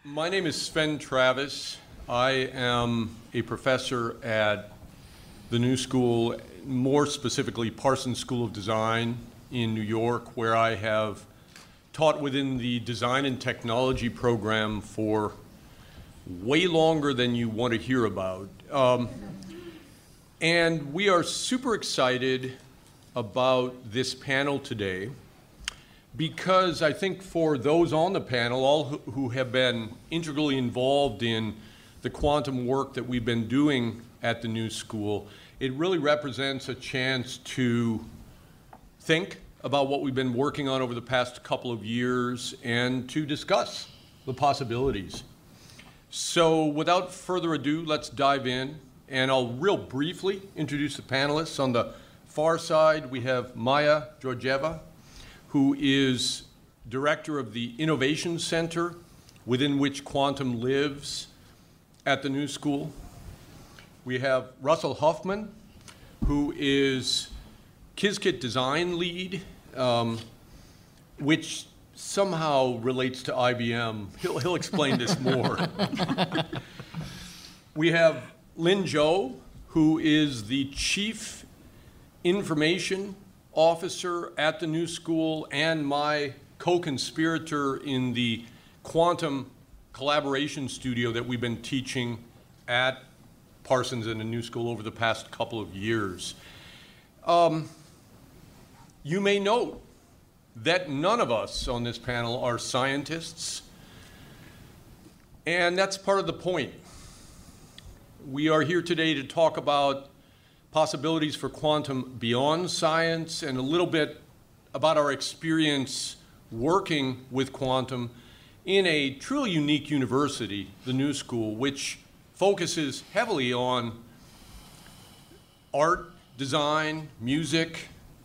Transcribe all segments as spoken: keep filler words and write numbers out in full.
My name is Sven Travis. I am a professor at the New School, more specifically Parsons School of Design in New York, where I have taught within the design and technology program for way longer than you want to hear about. Um, and we are super excited about this panel today because I think for those on the panel, all who, who have been integrally involved in the quantum work that we've been doing at the New School, it really represents a chance to think about what we've been working on over the past couple of years and to discuss the possibilities. So without further ado, let's dive in, and I'll real briefly introduce the panelists. On the far side, we have Maya Georgieva, who is director of the Innovation Center within which quantum lives at the New School. We have Russell Huffman, who is Qiskit design lead, um, which somehow relates to I B M. He'll, he'll explain this more. We have Lin Zhou, who is the chief information officer at the New School and my co-conspirator in the quantum collaboration studio that we've been teaching at Parsons and the New School over the past couple of years. Um, you may note that none of us on this panel are scientists, and that's part of the point. We are here today to talk about possibilities for quantum beyond science and a little bit about our experience working with quantum in a truly unique university, the New School, which focuses heavily on art, design, music,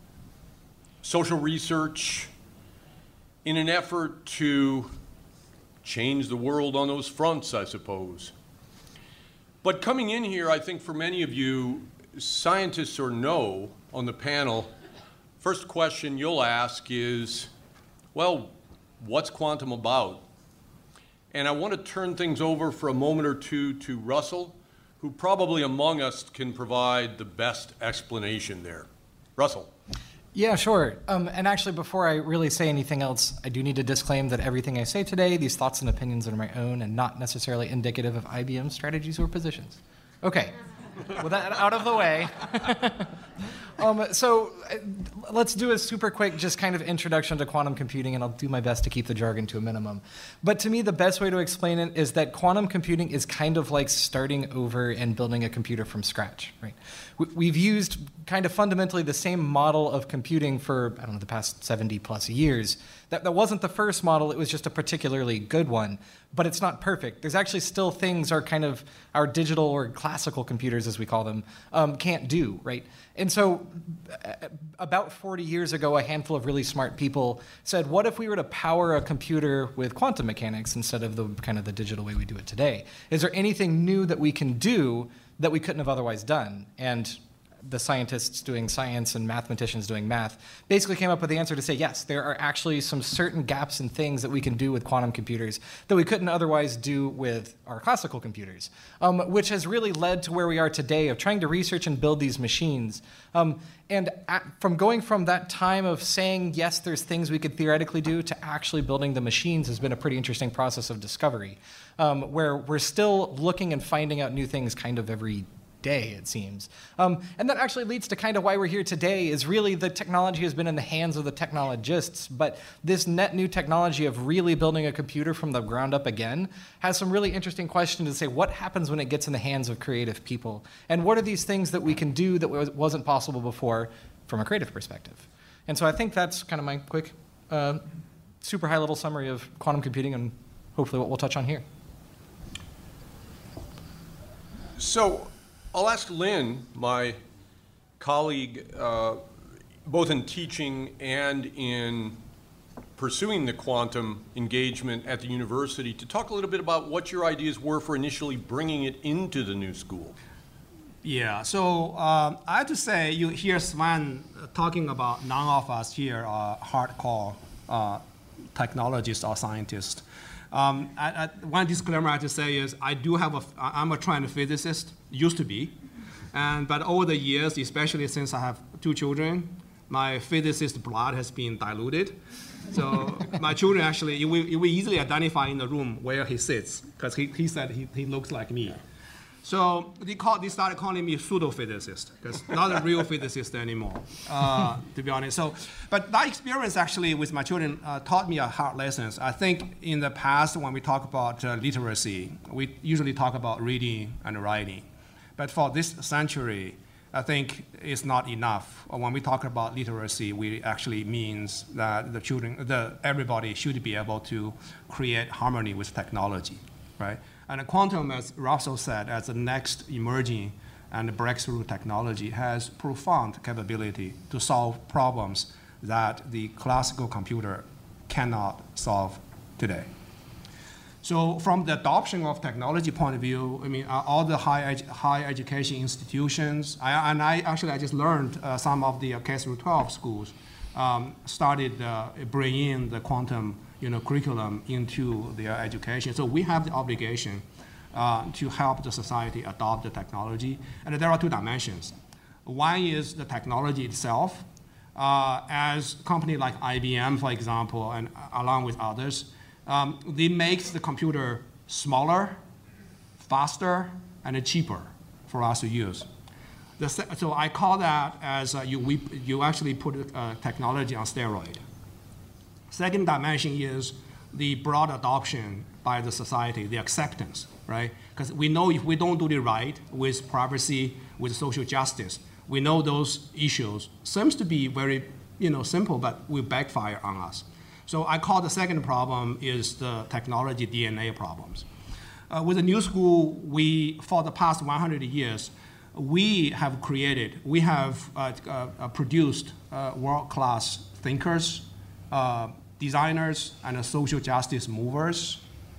social research, in an effort to change the world on those fronts, I suppose. But coming in here, I think for many of you, scientists or no, on the panel, first question you'll ask is, well, what's quantum about? And I want to turn things over for a moment or two to Russell, who probably among us can provide the best explanation there. Russell. Yeah, sure. Um, and actually, before I really say anything else, I do need to disclaim that everything I say today, these thoughts and opinions are my own and not necessarily indicative of I B M strategies or positions. Okay, with that out of the way. um, so uh, let's do a super quick, just kind of introduction to quantum computing, and I'll do my best to keep the jargon to a minimum. But to me, the best way to explain it is that quantum computing is kind of like starting over and building a computer from scratch, right? We've used kind of fundamentally the same model of computing for, I don't know, the past seventy plus years. That, that wasn't the first model, it was just a particularly good one, but it's not perfect. There's actually still things our kind of, our digital or classical computers, as we call them, um, can't do, right? And so about forty years ago, a handful of really smart people said, what if we were to power a computer with quantum mechanics instead of the kind of the digital way we do it today? Is there anything new that we can do that we couldn't have otherwise done? And the scientists doing science and mathematicians doing math basically came up with the answer to say, yes, there are actually some certain gaps and things that we can do with quantum computers that we couldn't otherwise do with our classical computers, um, which has really led to where we are today of trying to research and build these machines. Um, and at, from going from that time of saying, yes, there's things we could theoretically do, to actually building the machines has been a pretty interesting process of discovery, um, where we're still looking and finding out new things kind of every day, it seems. Um, and that actually leads to kind of why we're here today, is really the technology has been in the hands of the technologists, but this net new technology of really building a computer from the ground up again has some really interesting questions to say, what happens when it gets in the hands of creative people? And what are these things that we can do that wasn't possible before from a creative perspective? And so I think that's kind of my quick, uh, super high level summary of quantum computing and hopefully what we'll touch on here. So I'll ask Lin, my colleague, uh, both in teaching and in pursuing the quantum engagement at the university, to talk a little bit about what your ideas were for initially bringing it into the New School. Yeah, so um, I have to say, you hear Sven talking about none of us here are hardcore uh, technologists or scientists. Um, I, I, one disclaimer I have to say is I do have a, I'm a trained physicist, used to be, and but over the years, especially since I have two children, my physicist blood has been diluted. So my children actually, you will, you will easily identify in the room where he sits, because he, he said he, he looks like me. So they, call, they started calling me pseudo-physicist, because not a real physicist anymore, uh, to be honest. So, but that experience actually with my children uh, taught me a hard lessons. I think in the past when we talk about uh, literacy, we usually talk about reading and writing. But for this century, I think it's not enough. When we talk about literacy, we actually means that the children, the, everybody should be able to create harmony with technology, right? And quantum, as Russell said, as the next emerging and breakthrough technology, has profound capability to solve problems that the classical computer cannot solve today. So from the adoption of technology point of view, I mean, uh, all the high, edu high education institutions, I, and I actually I just learned uh, some of the uh, K through twelve schools um, started uh, bringing in the quantum you know, curriculum into their education. So we have the obligation uh, to help the society adopt the technology. And there are two dimensions. One is the technology itself. Uh, as a company like I B M, for example, and along with others, um, they make the computer smaller, faster, and cheaper for us to use. The, so I call that as uh, you, we, you actually put uh, technology on steroid. Second dimension is the broad adoption by the society, the acceptance, right? Because we know if we don't do it right with privacy, with social justice, we know those issues seems to be very you know, simple, but will backfire on us. So I call the second problem is the technology D N A problems. Uh, with the new school, we, for the past one hundred years, we have created, we have uh, uh, produced uh, world-class thinkers, uh, designers, and uh, social justice movers.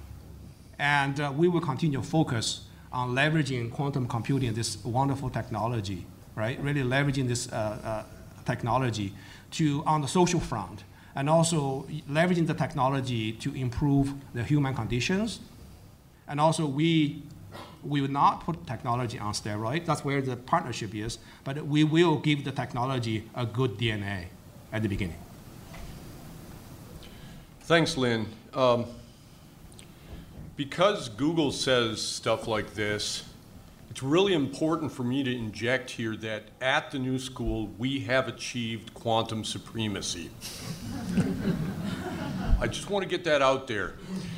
And uh, we will continue to focus on leveraging quantum computing, this wonderful technology, right? Really leveraging this uh, uh, technology to, on the social front, and also leveraging the technology to improve the human conditions. And also we, we will not put technology on steroids. That's where the partnership is. But we will give the technology a good D N A at the beginning. Thanks, Lin. Um, because Google says stuff like this, it's really important for me to inject here that at the New School, we have achieved quantum supremacy. I just want to get that out there.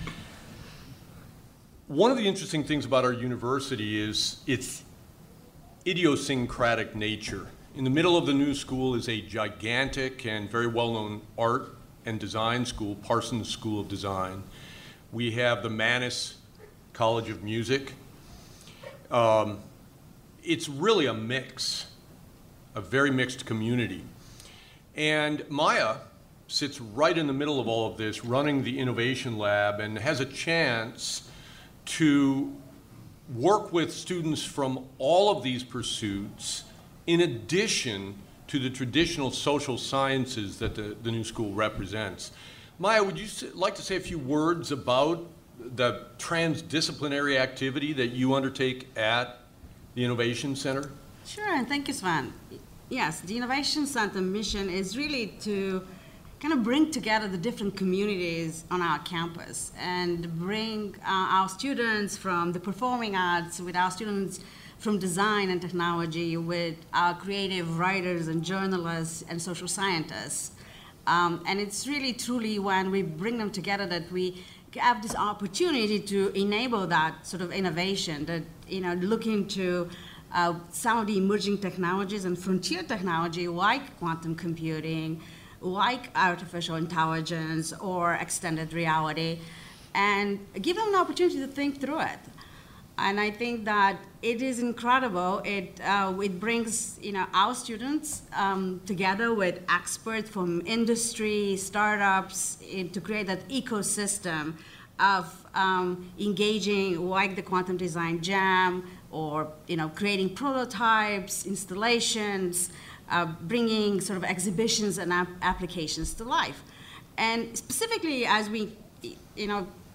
One of the interesting things about our university is its idiosyncratic nature. In the middle of the New School is a gigantic and very well-known art and design school, Parsons School of Design. We have the Mannes College of Music. Um, it's really a mix, a very mixed community. And Maya sits right in the middle of all of this, running the Innovation Lab, and has a chance to work with students from all of these pursuits in addition to the traditional social sciences that the, the New School represents. Maya, would you like to say a few words about the transdisciplinary activity that you undertake at the Innovation Center? Sure, and thank you, Sven. Yes, the Innovation Center mission is really to kind of bring together the different communities on our campus and bring uh, our students from the performing arts with our students from design and technology with our creative writers and journalists and social scientists. Um, and it's really truly when we bring them together that we have this opportunity to enable that sort of innovation, that, you know, look into uh, some of the emerging technologies and frontier technology like quantum computing, like artificial intelligence or extended reality, and give them an opportunity to think through it. And I think that it is incredible. It, uh, it brings you know, our students um, together with experts from industry, startups, in, to create that ecosystem of um, engaging like the Quantum Design Jam, or you know, creating prototypes, installations, uh, bringing sort of exhibitions and ap applications to life. And specifically as we you know,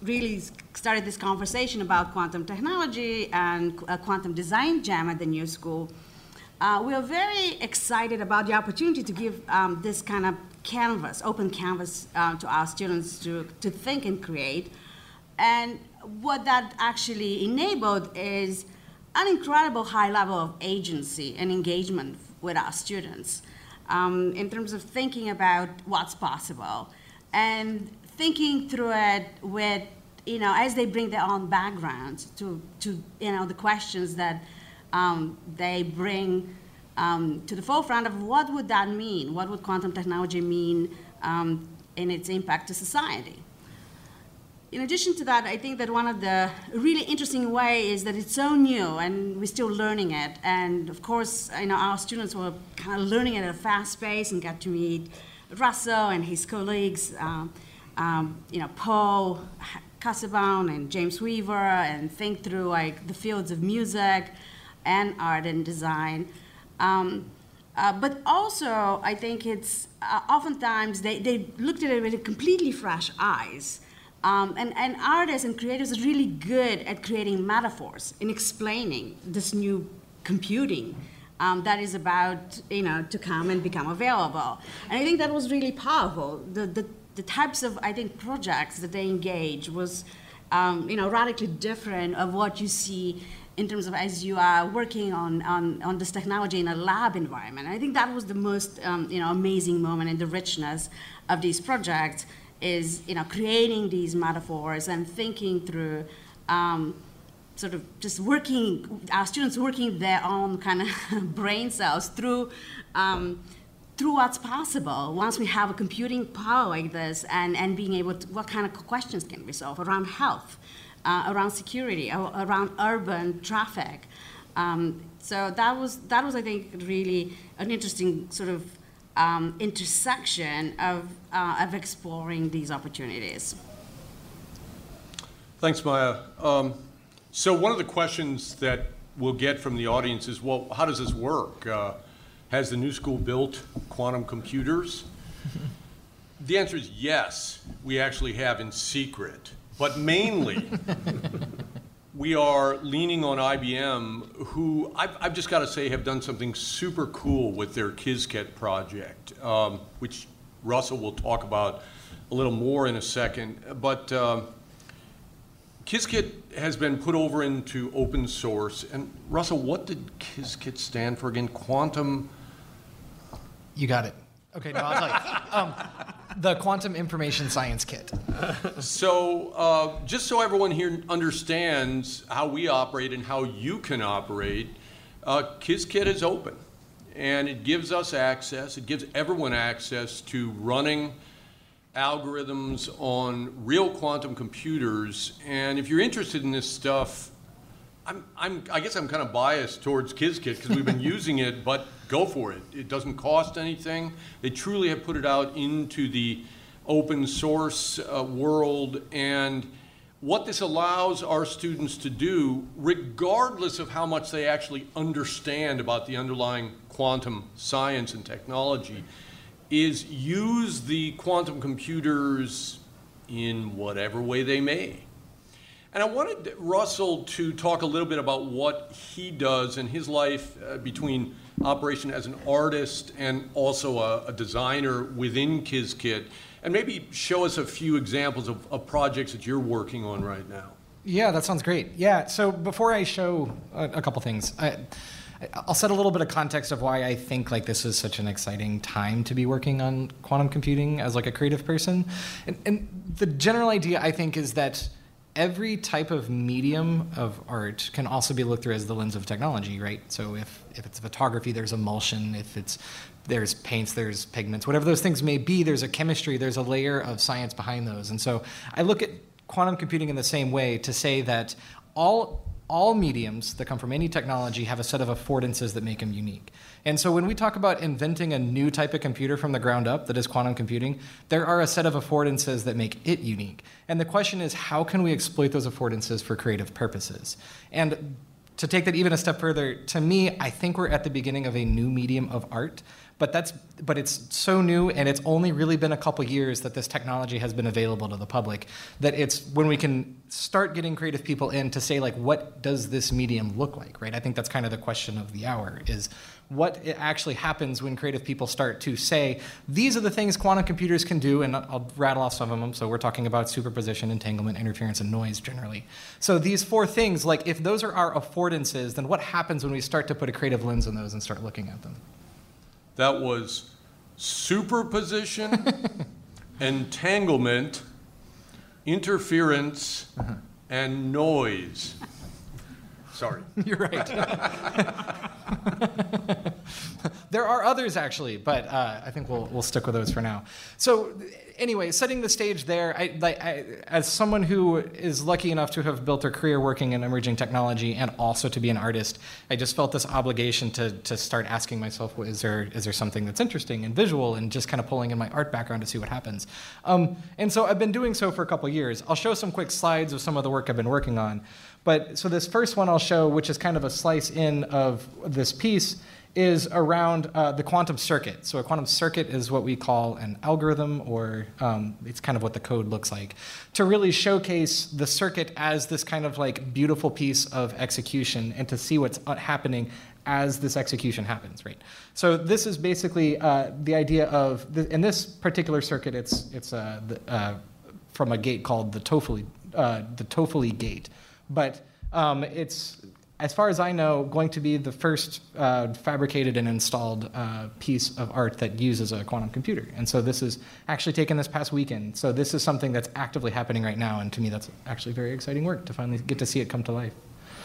really started this conversation about quantum technology and a quantum design jam at the New School, uh, we are very excited about the opportunity to give um, this kind of canvas, open canvas uh, to our students to, to think and create. And what that actually enabled is an incredible high level of agency and engagement with our students um, in terms of thinking about what's possible and thinking through it with, you know, as they bring their own backgrounds to, to you know, the questions that um, they bring um, to the forefront of what would that mean? What would quantum technology mean um, in its impact to society? In addition to that, I think that one of the really interesting ways is that it's so new and we're still learning it. And of course, you know, our students were kind of learning it at a fast pace and got to meet Russell and his colleagues, um, um, you know, Paul Casabon and James Weaver, and think through like the fields of music and art and design. Um, uh, but also, I think it's uh, oftentimes they, they looked at it with completely fresh eyes. Um, and, and artists and creators are really good at creating metaphors and explaining this new computing um, that is about, you know, to come and become available. And I think that was really powerful. The, the, the types of, I think, projects that they engage was, um, you know, radically different of what you see in terms of as you are working on, on, on this technology in a lab environment. And I think that was the most, um, you know, amazing moment in the richness of these projects, is, you know, creating these metaphors and thinking through um, sort of just working, our students working their own kind of brain cells through, um, through what's possible once we have a computing power like this, and, and being able to, what kind of questions can we solve around health, uh, around security, around urban traffic. Um, so that was, that was, I think, really an interesting sort of Um, intersection of, uh, of exploring these opportunities. Thanks, Maya. Um, so one of the questions that we'll get from the audience is, well, how does this work? Uh, has the New School built quantum computers? The answer is yes, we actually have in secret, but mainly we are leaning on I B M, who I've, I've just got to say have done something super cool with their Qiskit project, um, which Russell will talk about a little more in a second. But um, Qiskit has been put over into open source. And Russell, what did Qiskit stand for again? Quantum? You got it. Okay, no, I'll tell you. Um, the Quantum Information Science Kit. So uh, just so everyone here understands how we operate and how you can operate, uh, Qiskit is open. And it gives us access, it gives everyone access to running algorithms on real quantum computers. And if you're interested in this stuff, I'm, I'm, I guess I'm kind of biased towards Qiskit because we've been using it, but go for it. It doesn't cost anything. They truly have put it out into the open source uh, world. And what this allows our students to do, regardless of how much they actually understand about the underlying quantum science and technology, is use the quantum computers in whatever way they may. And I wanted Russell to talk a little bit about what he does in his life uh, between operation as an artist and also a, a designer within Qiskit, and maybe show us a few examples of, of projects that you're working on right now. Yeah, that sounds great. Yeah, so before I show a, a couple things, I, I'll set a little bit of context of why I think like this is such an exciting time to be working on quantum computing as like a creative person. And, and the general idea, I think, is that every type of medium of art can also be looked through as the lens of technology, right? So if, if it's photography, there's emulsion. If it's there's paints, there's pigments, whatever those things may be, there's a chemistry, there's a layer of science behind those. And so I look at quantum computing in the same way to say that all all mediums that come from any technology have a set of affordances that make them unique. And so when we talk about inventing a new type of computer from the ground up that is quantum computing, there are a set of affordances that make it unique. And the question is, how can we exploit those affordances for creative purposes? And to take that even a step further, to me, I think we're at the beginning of a new medium of art But that's but it's so new, and it's only really been a couple years that this technology has been available to the public, that it's when we can start getting creative people in to say, like, what does this medium look like, right? I think that's kind of the question of the hour, is what it actually happens when creative people start to say, these are the things quantum computers can do, and I'll rattle off some of them. So we're talking about superposition, entanglement, interference, and noise generally. So these four things, like, if those are our affordances, then what happens when we start to put a creative lens on those and start looking at them? That was superposition, entanglement, interference, uh-huh. and noise. Sorry. You're right. There are others, actually, but uh, I think we'll, we'll stick with those for now. So anyway, setting the stage there, I, I, as someone who is lucky enough to have built a career working in emerging technology and also to be an artist, I just felt this obligation to, to start asking myself, well, is there, is there something that's interesting and visual, and just kind of pulling in my art background to see what happens. Um, and so I've been doing so for a couple years. I'll show some quick slides of some of the work I've been working on. But so this first one I'll show, which is kind of a slice in of this piece, is around uh, the quantum circuit. So a quantum circuit is what we call an algorithm, or um, it's kind of what the code looks like, to really showcase the circuit as this kind of like beautiful piece of execution, and to see what's happening as this execution happens, right? So this is basically uh, the idea of, the, in this particular circuit, it's, it's uh, the, uh, from a gate called the Toffoli, uh, the Toffoli gate. But um, it's, as far as I know, going to be the first uh, fabricated and installed uh, piece of art that uses a quantum computer. And so this is actually taken this past weekend. So this is something that's actively happening right now, and to me that's actually very exciting work to finally get to see it come to life.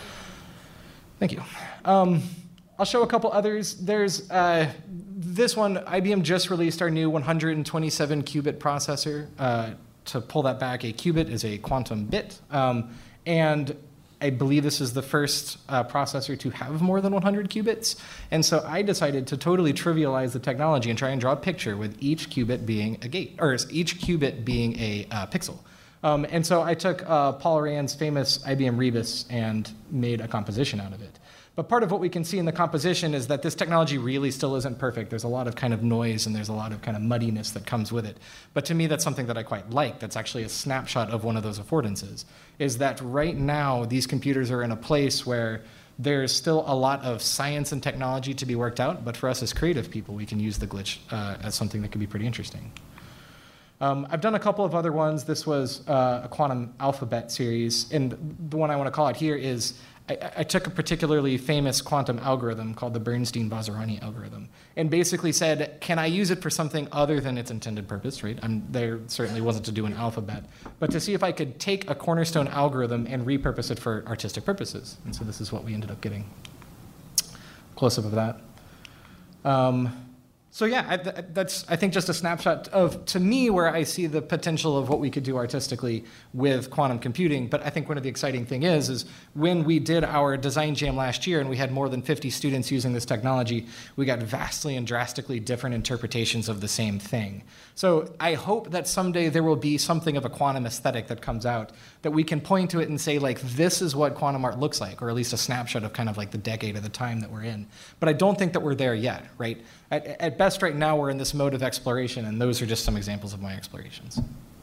Thank you. Um, I'll show a couple others. There's uh, this one, I B M just released our new one hundred twenty-seven qubit processor. Uh, to pull that back, a qubit is a quantum bit. Um, And I believe this is the first uh, processor to have more than one hundred qubits. And so I decided to totally trivialize the technology and try and draw a picture with each qubit being a gate, or each qubit being a uh, pixel. Um, and so I took uh, Paul Rand's famous I B M Rebus and made a composition out of it. But part of what we can see in the composition is that this technology really still isn't perfect. There's a lot of kind of noise, and there's a lot of kind of muddiness that comes with it. But to me, that's something that I quite like. That's actually a snapshot of one of those affordances, is that right now these computers are in a place where there's still a lot of science and technology to be worked out, but for us as creative people, we can use the glitch uh, as something that could be pretty interesting. Um, I've done a couple of other ones. This was uh, a quantum alphabet series, and the one I want to call out here is I, I took a particularly famous quantum algorithm called the Bernstein-Vazirani algorithm, and basically said, can I use it for something other than its intended purpose, right? I'm, there certainly wasn't to do an alphabet, but to see if I could take a cornerstone algorithm and repurpose it for artistic purposes. And so this is what we ended up getting. Close-up of that. Um, So yeah, I, that's, I think, just a snapshot of, to me, where I see the potential of what we could do artistically with quantum computing. But I think one of the exciting thing is, is when we did our design jam last year and we had more than fifty students using this technology, we got vastly and drastically different interpretations of the same thing. So I hope that someday there will be something of a quantum aesthetic that comes out that we can point to it and say, like, this is what quantum art looks like, or at least a snapshot of kind of like the decade of the time that we're in. But I don't think that we're there yet, right? At, at best, right now, we're in this mode of exploration, and those are just some examples of my explorations.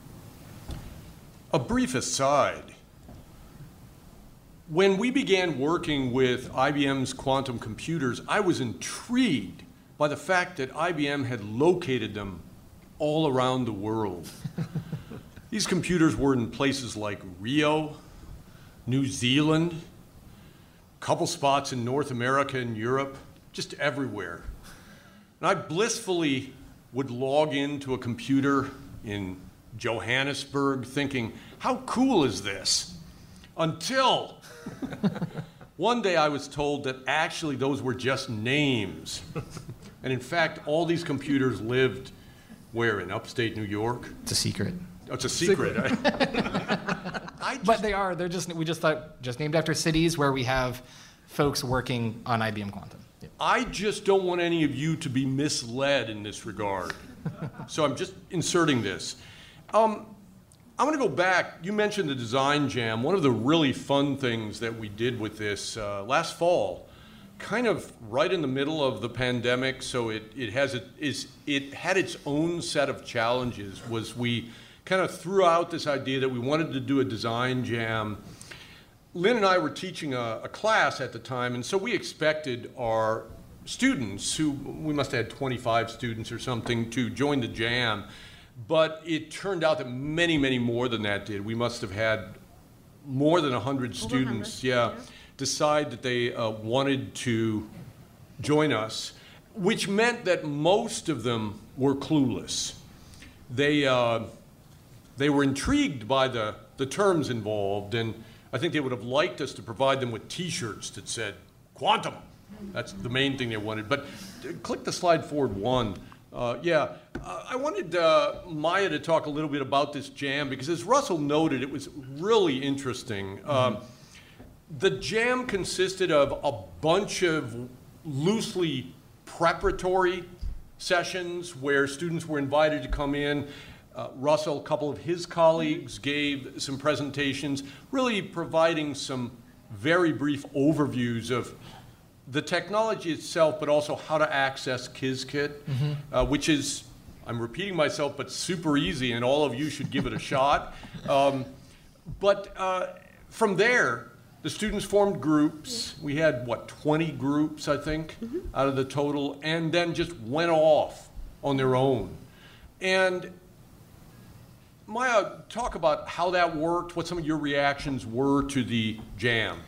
A brief aside. When we began working with I B M's quantum computers, I was intrigued by the fact that I B M had located them all around the world. These computers were in places like Rio, New Zealand, a couple spots in North America and Europe, just everywhere. And I blissfully would log into a computer in Johannesburg thinking, how cool is this? Until one day I was told that actually those were just names. And in fact, all these computers lived where, in upstate New York? It's a secret. Oh, it's a secret. I just, but they are, they're just, we just thought, just named after cities where we have folks working on I B M Quantum. Yep. I just don't want any of you to be misled in this regard. So I'm just inserting this. Um, I'm going to go back. You mentioned the design jam. One of the really fun things that we did with this uh, last fall kind of right in the middle of the pandemic, so it, it has it is it had its own set of challenges. Was we kind of threw out this idea that we wanted to do a design jam. Lynn and I were teaching a, a class at the time, and so we expected our students, who we must have had twenty-five students or something, to join the jam. But it turned out that many, many more than that did. We must have had more than one hundred students, yeah, yeah, decide that they uh, wanted to join us, which meant that most of them were clueless. They, uh, they were intrigued by the, the terms involved, and I think they would have liked us to provide them with T-shirts that said, quantum. That's the main thing they wanted. But uh, click the slide forward one. Uh, yeah, uh, I wanted uh, Maya to talk a little bit about this jam, because as Russell noted, it was really interesting. Mm-hmm. um, the jam consisted of a bunch of loosely preparatory sessions where students were invited to come in. Uh, Russell, a couple of his colleagues gave some presentations, really providing some very brief overviews of the technology itself, but also how to access Qiskit, mm-hmm. uh, which is, I'm repeating myself, but super easy, and all of you should give it a shot. Um, but uh, from there, the students formed groups. We had, what, twenty groups, I think, mm-hmm. out of the total, and then just went off on their own. And Maya, talk about how that worked, what some of your reactions were to the jam.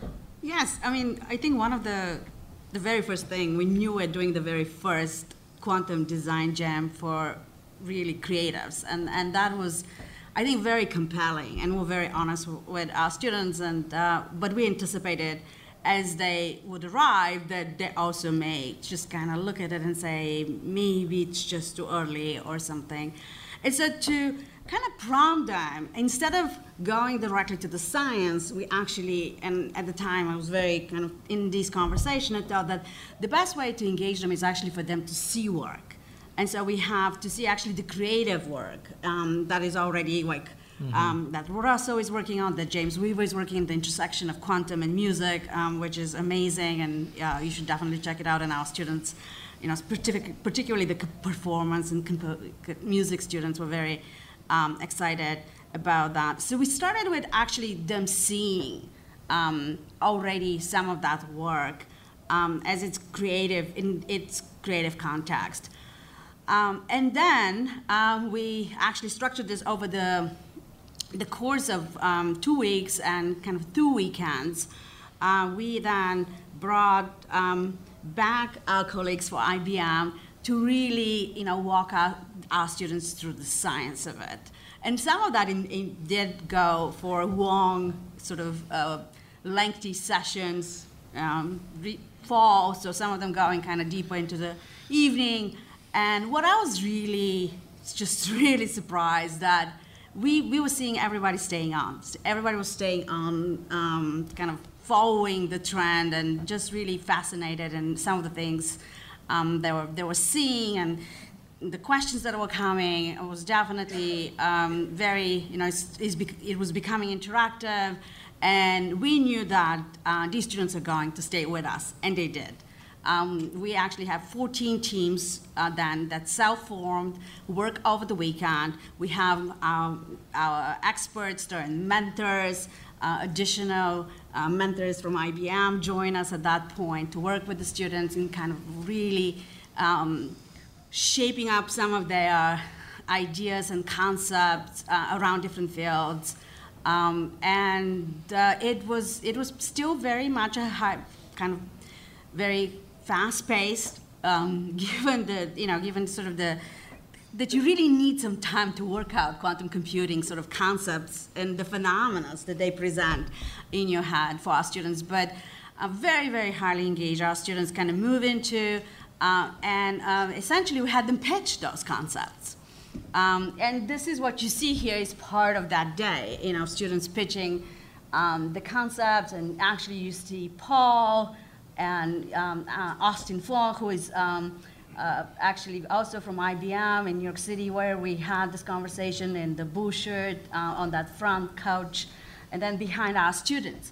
Yes, I mean, I think one of the, the very first thing, we knew we were doing the very first quantum design jam for really creatives, and, and that was, I think, very compelling, and we're very honest with our students, and uh, but we anticipated as they would arrive that they also may just kind of look at it and say, maybe it's just too early or something. And so to kind of prompt them, instead of going directly to the science, we actually, and at the time I was very kind of in this conversation, I thought that the best way to engage them is actually for them to see work. And so we have to see actually the creative work um, that is already like, mm-hmm. um, that Russell is working on, that James Weaver is working on, the intersection of quantum and music, um, which is amazing, and uh, you should definitely check it out, and our students, you know, particularly the performance and music students were very Um, excited about that. So we started with actually them seeing um, already some of that work um, as it's creative, in its creative context. Um, and then um, we actually structured this over the, the course of um, two weeks and kind of two weekends. Uh, we then brought um, back our colleagues for I B M to really, you know, walk out our students through the science of it. And some of that in, in did go for long, sort of uh, lengthy sessions, um, fall, so some of them going kind of deeper into the evening. And what I was really, just really surprised that we, we were seeing everybody staying on. Everybody was staying on, um, kind of following the trend and just really fascinated in some of the things um, they were, they were seeing, and the questions that were coming was definitely um, very, you know, it's, it's bec it was becoming interactive, and we knew that uh, these students are going to stay with us, and they did. Um, we actually have fourteen teams uh, then that self-formed, work over the weekend. We have our, our experts, their mentors, uh, additional uh, mentors from I B M join us at that point to work with the students and kind of really um, shaping up some of their ideas and concepts uh, around different fields. Um, and uh, it was it was still very much a high, kind of very fast-paced, um, given the, you know, given sort of the, that you really need some time to work out quantum computing sort of concepts and the phenomena that they present in your head for our students. But uh, very, very highly engaged. Our students kind of move into, uh, and uh, essentially we had them pitch those concepts. Um, and this is what you see here is part of that day, you know, students pitching um, the concepts, and actually you see Paul and um, uh, Austin Fong, who is um, uh, actually also from I B M in New York City, where we had this conversation in the blue shirt uh, on that front couch, and then behind our students.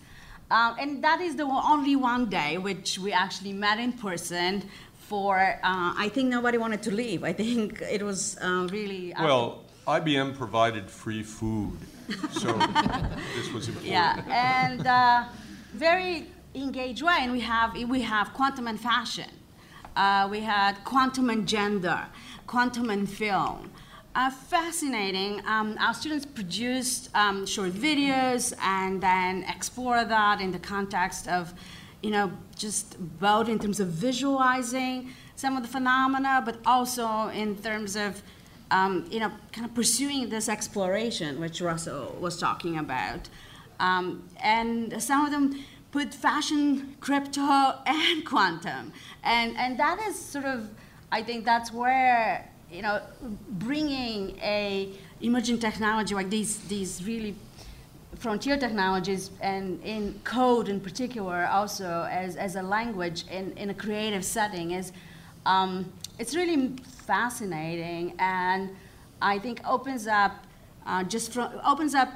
Um, and that is the only one day which we actually met in person for, uh, I think nobody wanted to leave. I think it was uh, really... Well, I B M provided free food, so this was important. Yeah, and uh, very engaged way. And we have, we have quantum and fashion. Uh, we had quantum and gender, quantum and film. Uh, fascinating. Um, our students produced um, short videos and then explore that in the context of, you know, just both in terms of visualizing some of the phenomena, but also in terms of, um, you know, kind of pursuing this exploration, which Russell was talking about. Um, and some of them put fashion, crypto, and quantum. And, and that is sort of, I think that's where, you know, bringing a emerging technology like these, these really frontier technologies, and in code in particular, also as, as a language in, in a creative setting, is um, it's really fascinating, and I think opens up uh, just from, opens up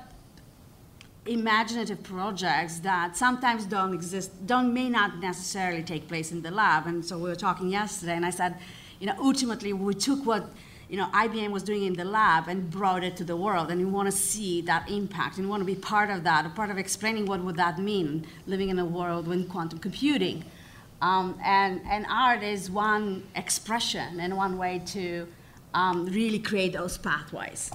imaginative projects that sometimes don't exist, don't may not necessarily take place in the lab. And so we were talking yesterday, and I said, you know, ultimately we took what, you know, I B M was doing in the lab and brought it to the world, and we want to see that impact, and we want to be part of that, a part of explaining what would that mean, living in a world with quantum computing. Um, and, and art is one expression and one way to um, really create those pathways.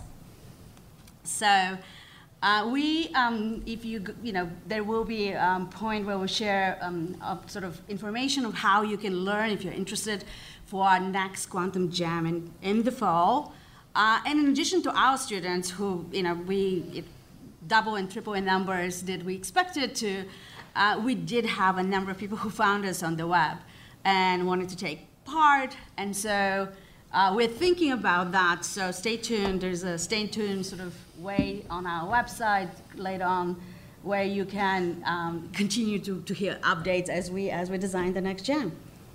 So uh, we, um, if you, you know, there will be a um, point where we'll share um, a sort of information of how you can learn if you're interested for our next Quantum Jam in, in the fall. Uh, and in addition to our students who, you know, we it, double and triple in numbers did we expected to, uh, we did have a number of people who found us on the web and wanted to take part. And so uh, we're thinking about that, so stay tuned. There's a stay tuned sort of way on our website later on where you can um, continue to, to hear updates as we, as we design the next jam.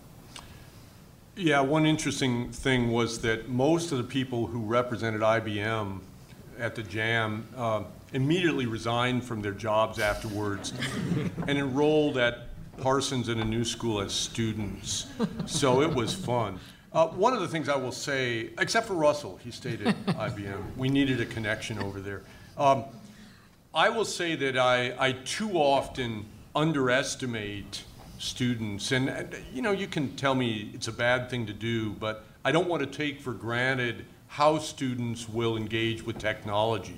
Yeah, one interesting thing was that most of the people who represented I B M at the Jam uh, immediately resigned from their jobs afterwards and enrolled at Parsons and a new school as students. So it was fun. Uh, one of the things I will say, except for Russell, he stayed at I B M. We needed a connection over there. Um, I will say that I, I too often underestimate students, and you know, you can tell me it's a bad thing to do, but I don't want to take for granted how students will engage with technology.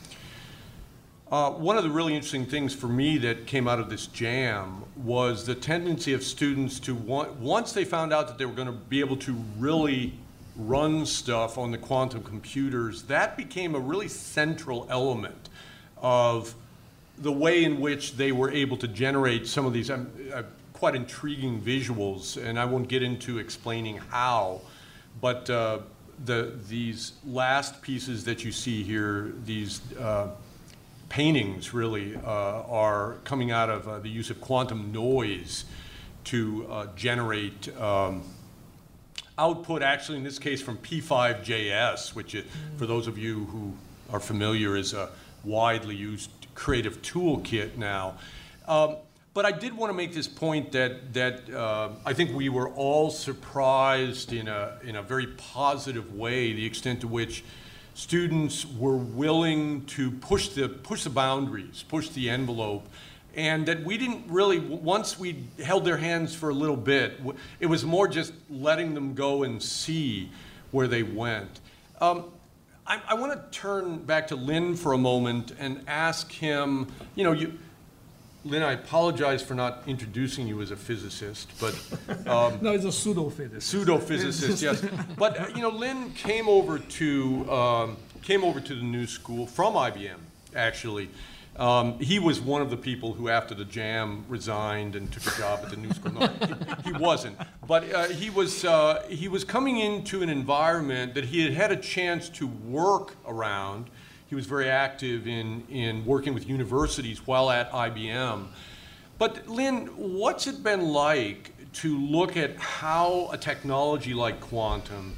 Uh, one of the really interesting things for me that came out of this jam was the tendency of students to want, once they found out that they were going to be able to really run stuff on the quantum computers, that became a really central element of the way in which they were able to generate some of these um, uh, quite intriguing visuals, and I won't get into explaining how, but uh, the these last pieces that you see here, these uh, paintings really uh, are coming out of uh, the use of quantum noise to uh, generate um, output, actually in this case from P five J S, which is, for those of you who are familiar, is a widely used creative toolkit now. Um, But I did want to make this point that, that uh, I think we were all surprised in a, in a very positive way, the extent to which students were willing to push the, push the boundaries, push the envelope, and that we didn't really, once we held their hands for a little bit, it was more just letting them go and see where they went. Um, I, I want to turn back to Lynn for a moment and ask him, you know, you, Lynn, I apologize for not introducing you as a physicist, but um, no, it's a pseudo-physicist. Pseudo-physicist, yes. But uh, you know, Lynn came over to um, came over to the new school from I B M. Actually, um, he was one of the people who, after the jam, resigned and took a job at the new school. No, he, he wasn't. But uh, he was uh, he was coming into an environment that he had had a chance to work around. He was very active in, in working with universities while at I B M. But Lynn, what's it been like to look at how a technology like quantum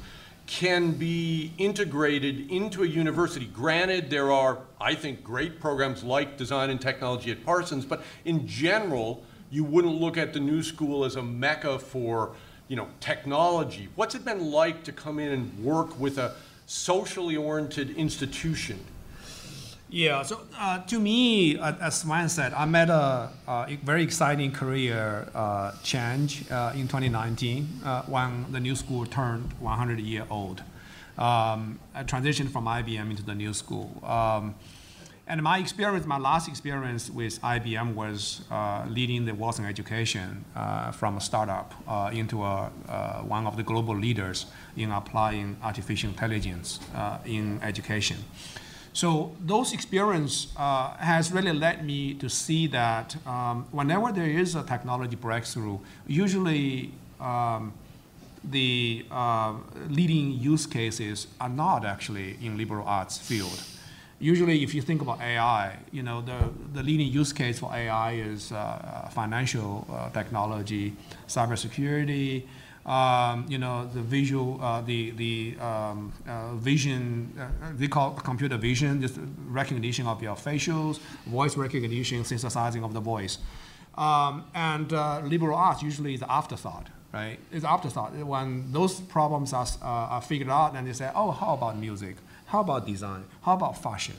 can be integrated into a university. Granted, there are, I think, great programs like design and technology at Parsons, but in general, you wouldn't look at the New School as a mecca for, you know, technology. What's it been like to come in and work with a socially oriented institution? Yeah, so uh, to me, uh, as Sven said, I met a, a very exciting career uh, change uh, in twenty nineteen uh, when the New School turned one hundred year old. Um, I transitioned from I B M into the New School. Um, and my experience, my last experience with I B M was uh, leading the Watson Education uh, from a startup uh, into a, uh, one of the global leaders in applying artificial intelligence uh, in education. So those experience uh, has really led me to see that um, whenever there is a technology breakthrough, usually um, the uh, leading use cases are not actually in liberal arts field. Usually, if you think about A I, you know, the, the leading use case for A I is uh, financial uh, technology, cybersecurity, Um, you know, the visual, uh, the, the um, uh, vision, uh, they call computer vision, just recognition of your facials, voice recognition, synthesizing of the voice. Um, and uh, liberal arts usually is afterthought, right? It's afterthought. When those problems are, uh, are figured out, then they say, oh, how about music? How about design? How about fashion?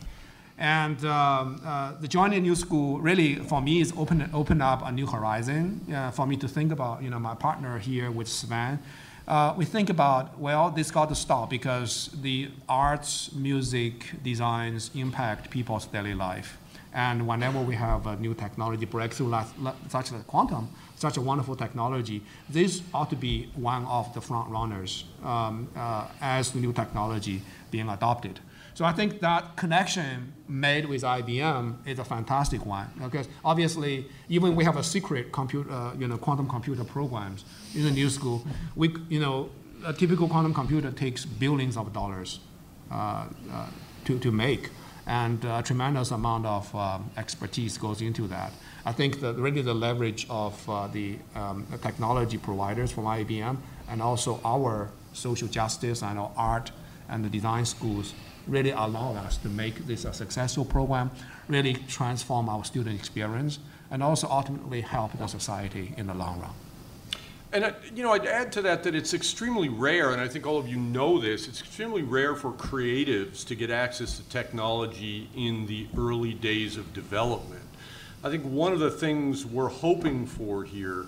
And um, uh, the joining New School really, for me, is open open up a new horizon uh, for me to think about. You know, my partner here with Sven, uh, we think about, well, this got to stop because the arts, music, designs impact people's daily life. And whenever we have a new technology breakthrough, like, like, such as quantum, such a wonderful technology, this ought to be one of the front runners um, uh, as the new technology being adopted. So I think that connection made with I B M is a fantastic one, because obviously, even we have a secret computer, uh, you know, quantum computer programs in the New School. We, you know, a typical quantum computer takes billions of dollars uh, uh, to to make, and a tremendous amount of um, expertise goes into that. I think that really the leverage of uh, the um, technology providers from I B M and also our social justice and our art and the design schools really allow us to make this a successful program, really transform our student experience, and also ultimately help the society in the long run. And, I, you know, I'd add to that that it's extremely rare, and I think all of you know this, it's extremely rare for creatives to get access to technology in the early days of development. I think one of the things we're hoping for here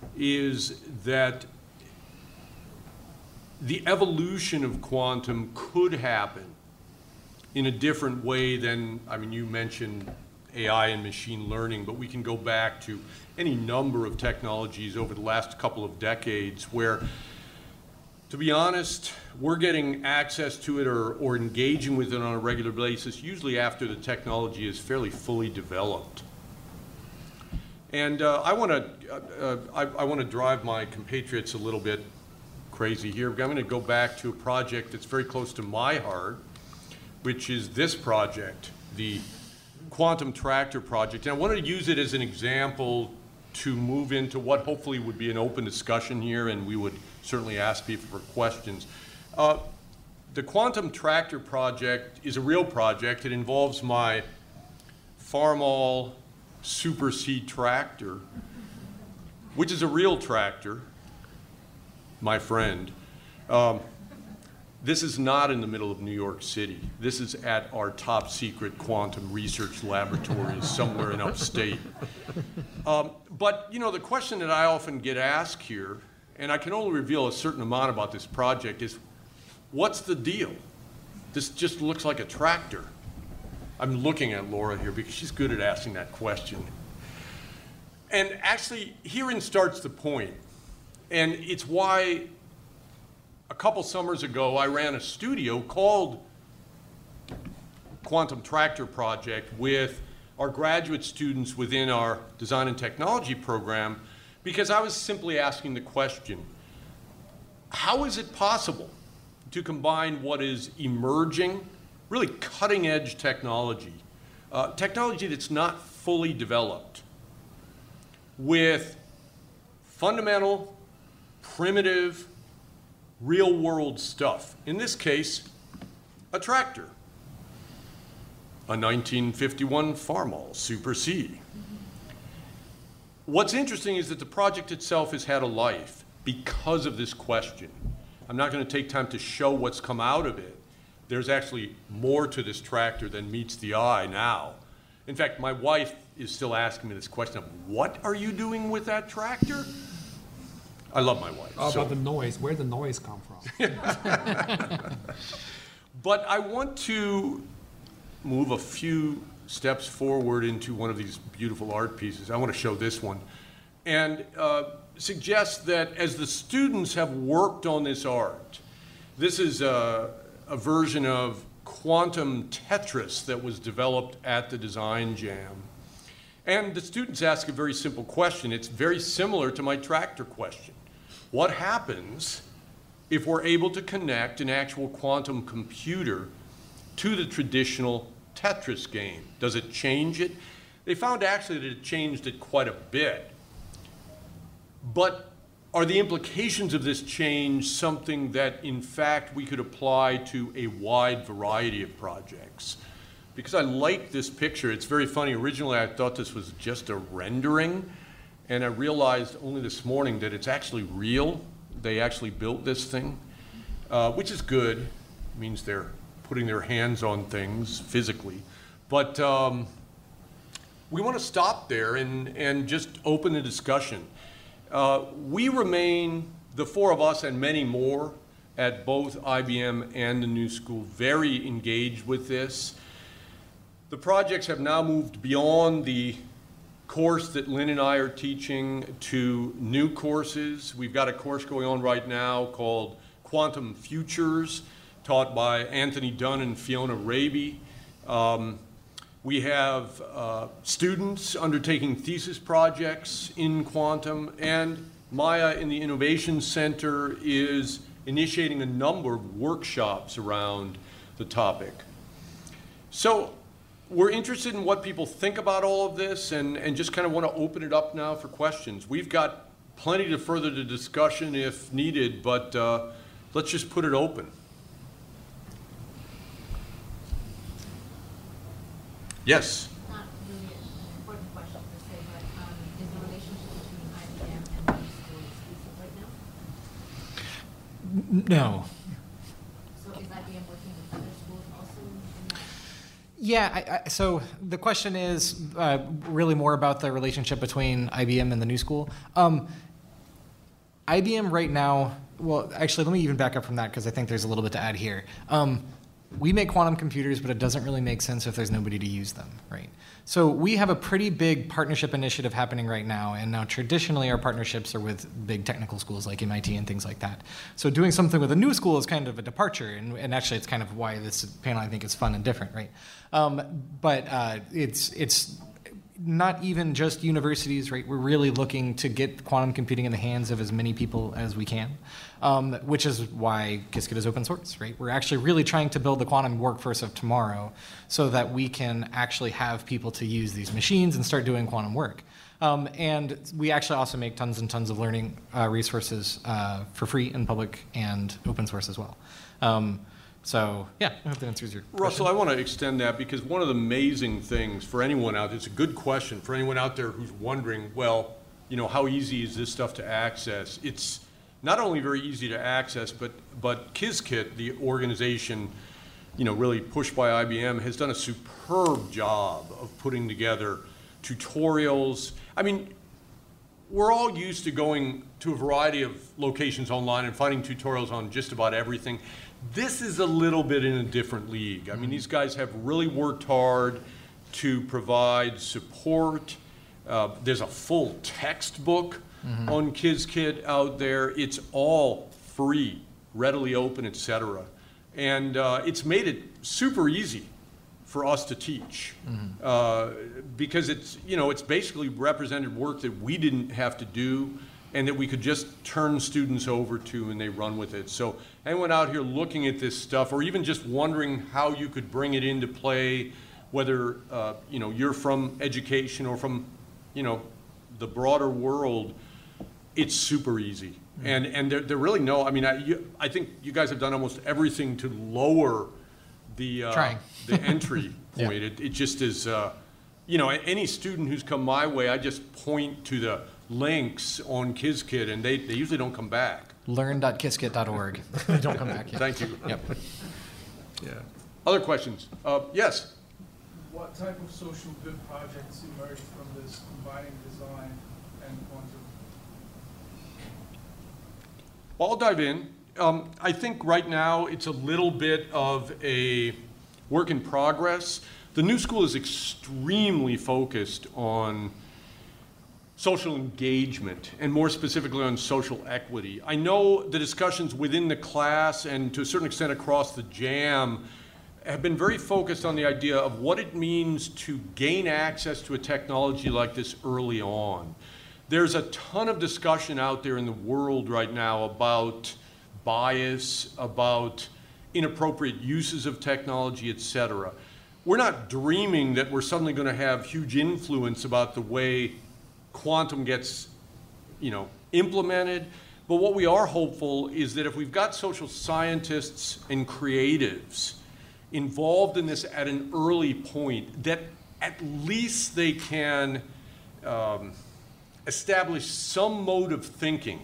is that the evolution of quantum could happen in a different way than, I mean, you mentioned A I and machine learning, but we can go back to any number of technologies over the last couple of decades where, to be honest, we're getting access to it or, or engaging with it on a regular basis, usually after the technology is fairly fully developed. And uh, I want to uh, I, I want to drive my compatriots a little bit crazy here. I'm going to go back to a project that's very close to my heart, which is this project, the Quantum Tractor Project. And I wanted to use it as an example to move into what hopefully would be an open discussion here, and we would certainly ask people for questions. Uh, the Quantum Tractor Project is a real project. It involves my Farmall Super C tractor, which is a real tractor, my friend. Um, This is not in the middle of New York City. This is at our top secret quantum research laboratories somewhere in upstate. Um, but, you know, the question that I often get asked here, and I can only reveal a certain amount about this project, is what's the deal? This just looks like a tractor. I'm looking at Laura here because she's good at asking that question. And actually, herein starts the point. And it's why a couple summers ago, I ran a studio called Quantum Tractor Project with our graduate students within our design and technology program, because I was simply asking the question, how is it possible to combine what is emerging, really cutting edge technology, uh, technology that's not fully developed, with fundamental, primitive, real-world stuff. In this case, a tractor, a nineteen fifty-one Farmall Super C. What's interesting is that the project itself has had a life because of this question. I'm not going to take time to show what's come out of it. There's actually more to this tractor than meets the eye now. In fact, my wife is still asking me this question of, what are you doing with that tractor? I love my wife. How so- about the noise? Where the noise come from? But I want to move a few steps forward into one of these beautiful art pieces. I want to show this one and uh, suggest that as the students have worked on this art, this is a, a version of quantum Tetris that was developed at the Design Jam. And the students ask a very simple question. It's very similar to my tractor question. What happens if we're able to connect an actual quantum computer to the traditional Tetris game? Does it change it? They found actually that it changed it quite a bit. But are the implications of this change something that, in fact, we could apply to a wide variety of projects? Because I like this picture. It's very funny. Originally, I thought this was just a rendering, and I realized only this morning that it's actually real. They actually built this thing, uh, which is good. It means they're putting their hands on things physically. But um, we want to stop there and, and just open the discussion. Uh, we remain, the four of us and many more at both I B M and the New School, very engaged with this. The projects have now moved beyond the course that Lynn and I are teaching to new courses. We've got a course going on right now called Quantum Futures, taught by Anthony Dunn and Fiona Raby. Um, we have uh, students undertaking thesis projects in quantum, and Maya in the Innovation Center is initiating a number of workshops around the topic. So we're interested in what people think about all of this, and, and just kind of want to open it up now for questions. We've got plenty to further the discussion if needed, but uh, let's just put it open. Yes? Not really an important question per se, but um, is the relationship between I B M and the New School exclusive right now? No. So is I B M working with other schools also in that? Yeah, I, I, so the question is uh, really more about the relationship between I B M and the New School. Um, I B M right now, well, actually, let me even back up from that because I think there's a little bit to add here. Um, we make quantum computers, but it doesn't really make sense if there's nobody to use them, right? So we have a pretty big partnership initiative happening right now, and now traditionally our partnerships are with big technical schools like M I T and things like that. So doing something with a new school is kind of a departure, and, and actually it's kind of why this panel I think is fun and different, right? Um, but uh, it's it's not even just universities, right? We're really looking to get quantum computing in the hands of as many people as we can, um, which is why Qiskit is open source, right? We're actually really trying to build the quantum workforce of tomorrow so that we can actually have people to use these machines and start doing quantum work. Um, and we actually also make tons and tons of learning uh, resources uh, for free and public and open source as well. Um, So, yeah, I hope that answers your question. Russell, I want to extend that because one of the amazing things for anyone out there, it's a good question, for anyone out there who's wondering, well, you know, how easy is this stuff to access? It's not only very easy to access, but, but Qiskit, the organization, you know, really pushed by I B M, has done a superb job of putting together tutorials. I mean, we're all used to going to a variety of locations online and finding tutorials on just about everything. This is a little bit in a different league. I mean, these guys have really worked hard to provide support. Uh, there's a full textbook mm-hmm. on Qiskit out there. It's all free, readily open, et cetera. And uh, it's made it super easy for us to teach mm-hmm. uh, because it's, you know, it's basically represented work that we didn't have to do and that we could just turn students over to and they run with it. So anyone out here looking at this stuff or even just wondering how you could bring it into play, whether uh, you know, you're from education or from, you know, the broader world, it's super easy. And, and there, there really no, I mean, I, you, I think you guys have done almost everything to lower the, uh, Trying. the entry Yeah. point. It, it just is, uh, you know, any student who's come my way, I just point to the links on Qiskit, and they, they usually don't come back. learn dot qiskit dot org. Don't come back yet. Thank you. Yep. Yeah. Other questions? Uh, yes? What type of social good projects emerged from this combining design and quantum? Well, I'll dive in. Um, I think right now it's a little bit of a work in progress. The new school is extremely focused on social engagement, and more specifically on social equity. I know the discussions within the class and to a certain extent across the JAM have been very focused on the idea of what it means to gain access to a technology like this early on. There's a ton of discussion out there in the world right now about bias, about inappropriate uses of technology, et cetera. We're not dreaming that we're suddenly going to have huge influence about the way quantum gets, you know, implemented. But what we are hopeful is that if we've got social scientists and creatives involved in this at an early point, that at least they can um, establish some mode of thinking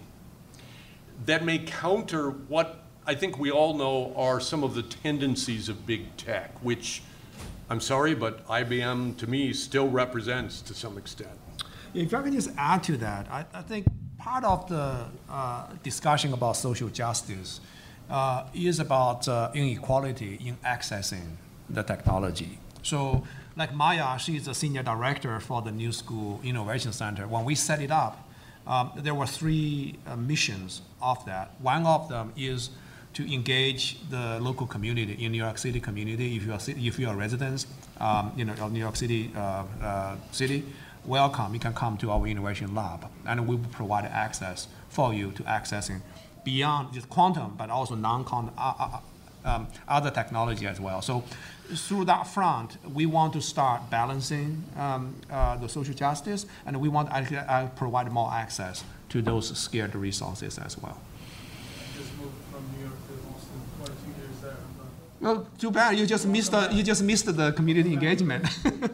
that may counter what I think we all know are some of the tendencies of big tech, which, I'm sorry, but I B M to me still represents to some extent. If I can just add to that, I, I think part of the uh, discussion about social justice uh, is about uh, inequality in accessing the technology. So, like Maya, she's the senior director for the New School Innovation Center. When we set it up, um, there were three uh, missions of that. One of them is to engage the local community in New York City community. If you are if you are residents, um, you know, of New York City uh, uh, city. Welcome, you can come to our innovation lab, and we will provide access for you to accessing beyond just quantum, but also non-quantum, uh, uh, um, other technology as well. So through that front, we want to start balancing um, uh, the social justice, and we want to actually, uh, provide more access to those scarce resources as well. I just moved from New York to Austin, quite a few years there. Well, too bad, you just missed the, you just missed the community engagement.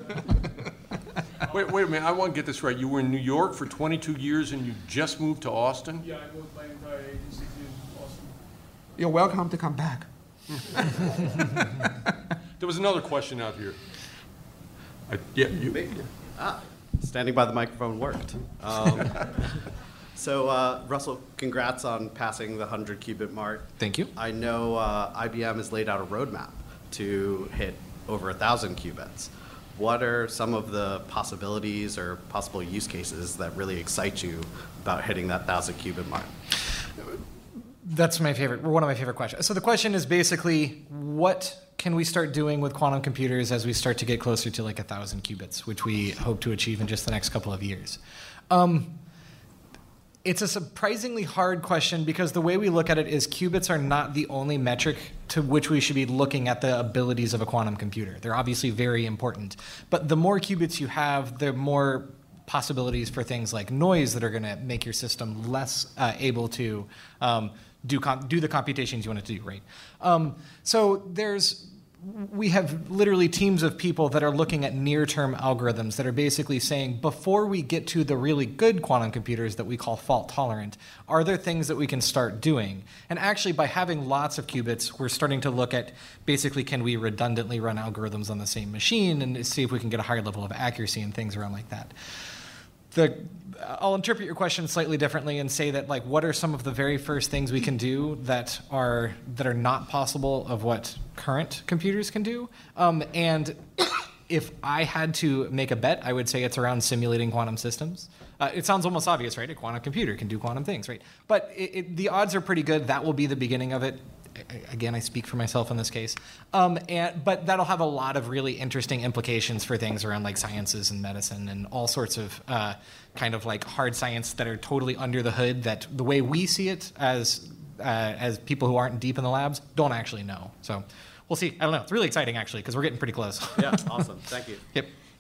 Wait, wait a minute, I want to get this right. You were in New York for twenty-two years and you just moved to Austin? Yeah, I moved my entire agency to Austin. You're welcome to come back. There was another question out here. I, yeah, you, Ah, standing by the microphone worked. Um, so, uh, Russell, congrats on passing the one hundred qubit mark. Thank you. I know uh, I B M has laid out a roadmap to hit over one thousand qubits. What are some of the possibilities or possible use cases that really excite you about hitting that one thousand qubit mark? That's my favorite, one of my favorite questions. So the question is basically, what can we start doing with quantum computers as we start to get closer to like a thousand qubits, which we hope to achieve in just the next couple of years? Um, it's a surprisingly hard question because the way we look at it is qubits are not the only metric to which we should be looking at the abilities of a quantum computer. They're obviously very important, but the more qubits you have, the more possibilities for things like noise that are going to make your system less uh, able to um, do com- do the computations you want it to do, right? Um, so there's we have literally teams of people that are looking at near-term algorithms that are basically saying, before we get to the really good quantum computers that we call fault-tolerant, are there things that we can start doing? And actually, by having lots of qubits, we're starting to look at basically, can we redundantly run algorithms on the same machine and see if we can get a higher level of accuracy and things around like that. The, I'll interpret your question slightly differently and say that, like, what are some of the very first things we can do that are that are not possible of what current computers can do? Um, and if I had to make a bet, I would say it's around simulating quantum systems. Uh, it sounds almost obvious, right? A quantum computer can do quantum things, right? But it, it, the odds are pretty good that will be the beginning of it. Again, I speak for myself in this case. Um, and, but that'll have a lot of really interesting implications for things around like sciences and medicine and all sorts of uh, kind of like hard science that are totally under the hood that the way we see it as, uh, as people who aren't deep in the labs don't actually know. So we'll see. I don't know. It's really exciting actually because we're getting pretty close. Yeah, awesome. Thank you. Yep.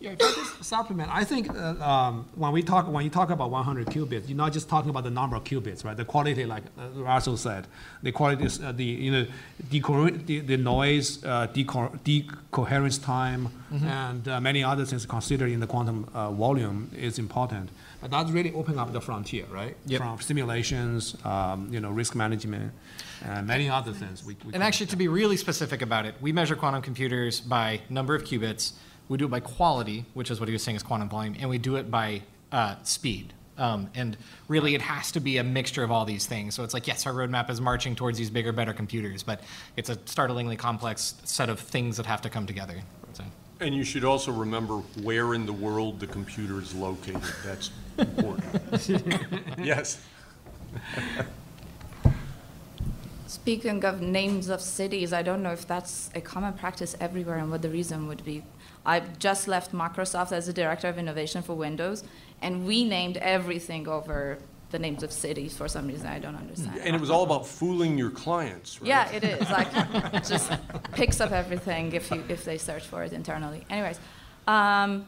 Yeah, if I just supplement, I think uh, um, when we talk when you talk about one hundred qubits, you're not just talking about the number of qubits, right? The quality, like uh, Russell said, the quality is uh, the you know deco- the, the noise, uh, deco- decoherence time, mm-hmm. and uh, many other things considered in the quantum uh, volume is important. But that's really opening up the frontier, right? Yep. From simulations, um, you know, risk management, and many other things. We, we And actually, to be really specific about it, we measure quantum computers by number of qubits. We do it by quality, which is what he was saying is quantum volume, and we do it by uh, speed. Um, and really, it has to be a mixture of all these things. So it's like, yes, our roadmap is marching towards these bigger, better computers, but it's a startlingly complex set of things that have to come together. So. And you should also remember where in the world the computer is located. That's important. Yes. Speaking of names of cities, I don't know if that's a common practice everywhere and what the reason would be. I've just left Microsoft as the director of innovation for Windows, and we named everything over the names of cities for some reason I don't understand. And it was all about fooling your clients, right? Yeah, it is. Like, it just picks up everything if you if they search for it internally. Anyways, um,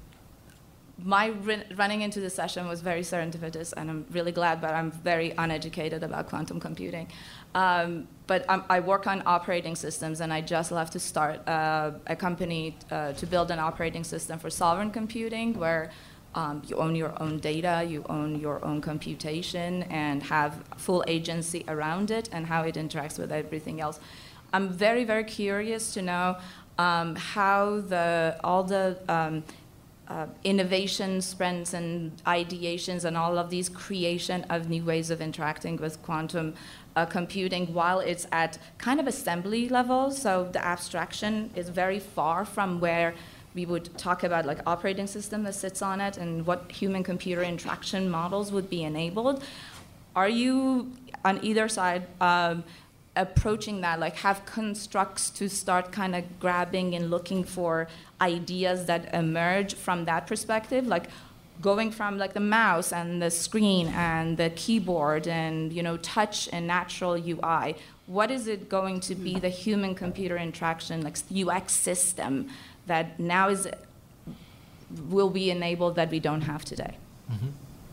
my running into this session was very serendipitous, and I'm really glad, but I'm very uneducated about quantum computing. Um, but I'm, I work on operating systems, and I just left to start uh, a company uh, to build an operating system for sovereign computing, where um, you own your own data, you own your own computation, and have full agency around it and how it interacts with everything else. I'm very, very curious to know um, how the all the um, Uh, innovation sprints and ideations and all of these creation of new ways of interacting with quantum uh, computing while it's at kind of assembly level. So the abstraction is very far from where we would talk about like operating system that sits on it and what human-computer interaction models would be enabled. Are you on either side um, approaching that, like have constructs to start kind of grabbing and looking for ideas that emerge from that perspective, like going from like the mouse and the screen and the keyboard and you know touch and natural U I? What is it going to be the human-computer interaction, like U X system that now is will be enabled that we don't have today? Mm-hmm.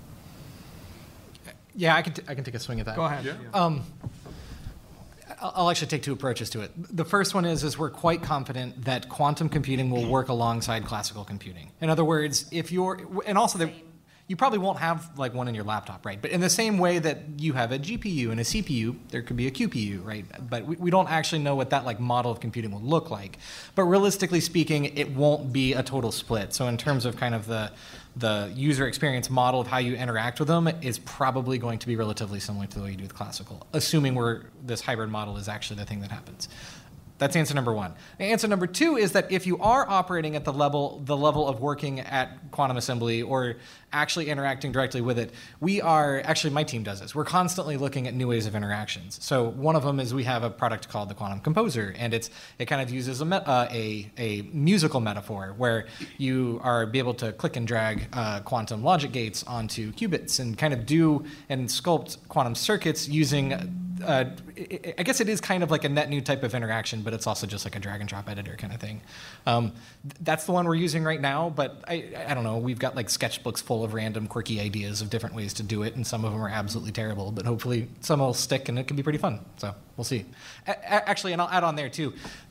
Yeah, I can, t- I can take a swing at that. Go ahead. Yeah. Um, I'll actually take two approaches to it. The first one is, is we're quite confident that quantum computing will work alongside classical computing. In other words, if you're, and also the, you probably won't have like one in your laptop, right? But in the same way that you have a G P U and a C P U, there could be a Q P U, right? But we, we don't actually know what that like model of computing will look like. But realistically speaking, it won't be a total split. So in terms of kind of the, the user experience model of how you interact with them is probably going to be relatively similar to the way you do with classical, assuming we're, this hybrid model is actually the thing that happens. That's answer number one. Answer number two is that if you are operating at the level, the level of working at quantum assembly or actually interacting directly with it, we are, actually my team does this, we're constantly looking at new ways of interactions. So one of them is we have a product called the Quantum Composer, and it's it kind of uses a, uh, a, a musical metaphor where you are be able to click and drag uh, quantum logic gates onto qubits and kind of do and sculpt quantum circuits using Uh, I guess it is kind of like a net new type of interaction, but it's also just like a drag and drop editor kind of thing. Um, that's the one we're using right now, but I, I don't know. We've got like sketchbooks full of random quirky ideas of different ways to do it, and some of them are absolutely terrible, but hopefully some will stick and it can be pretty fun. So we'll see. A- actually, and I'll add on there too.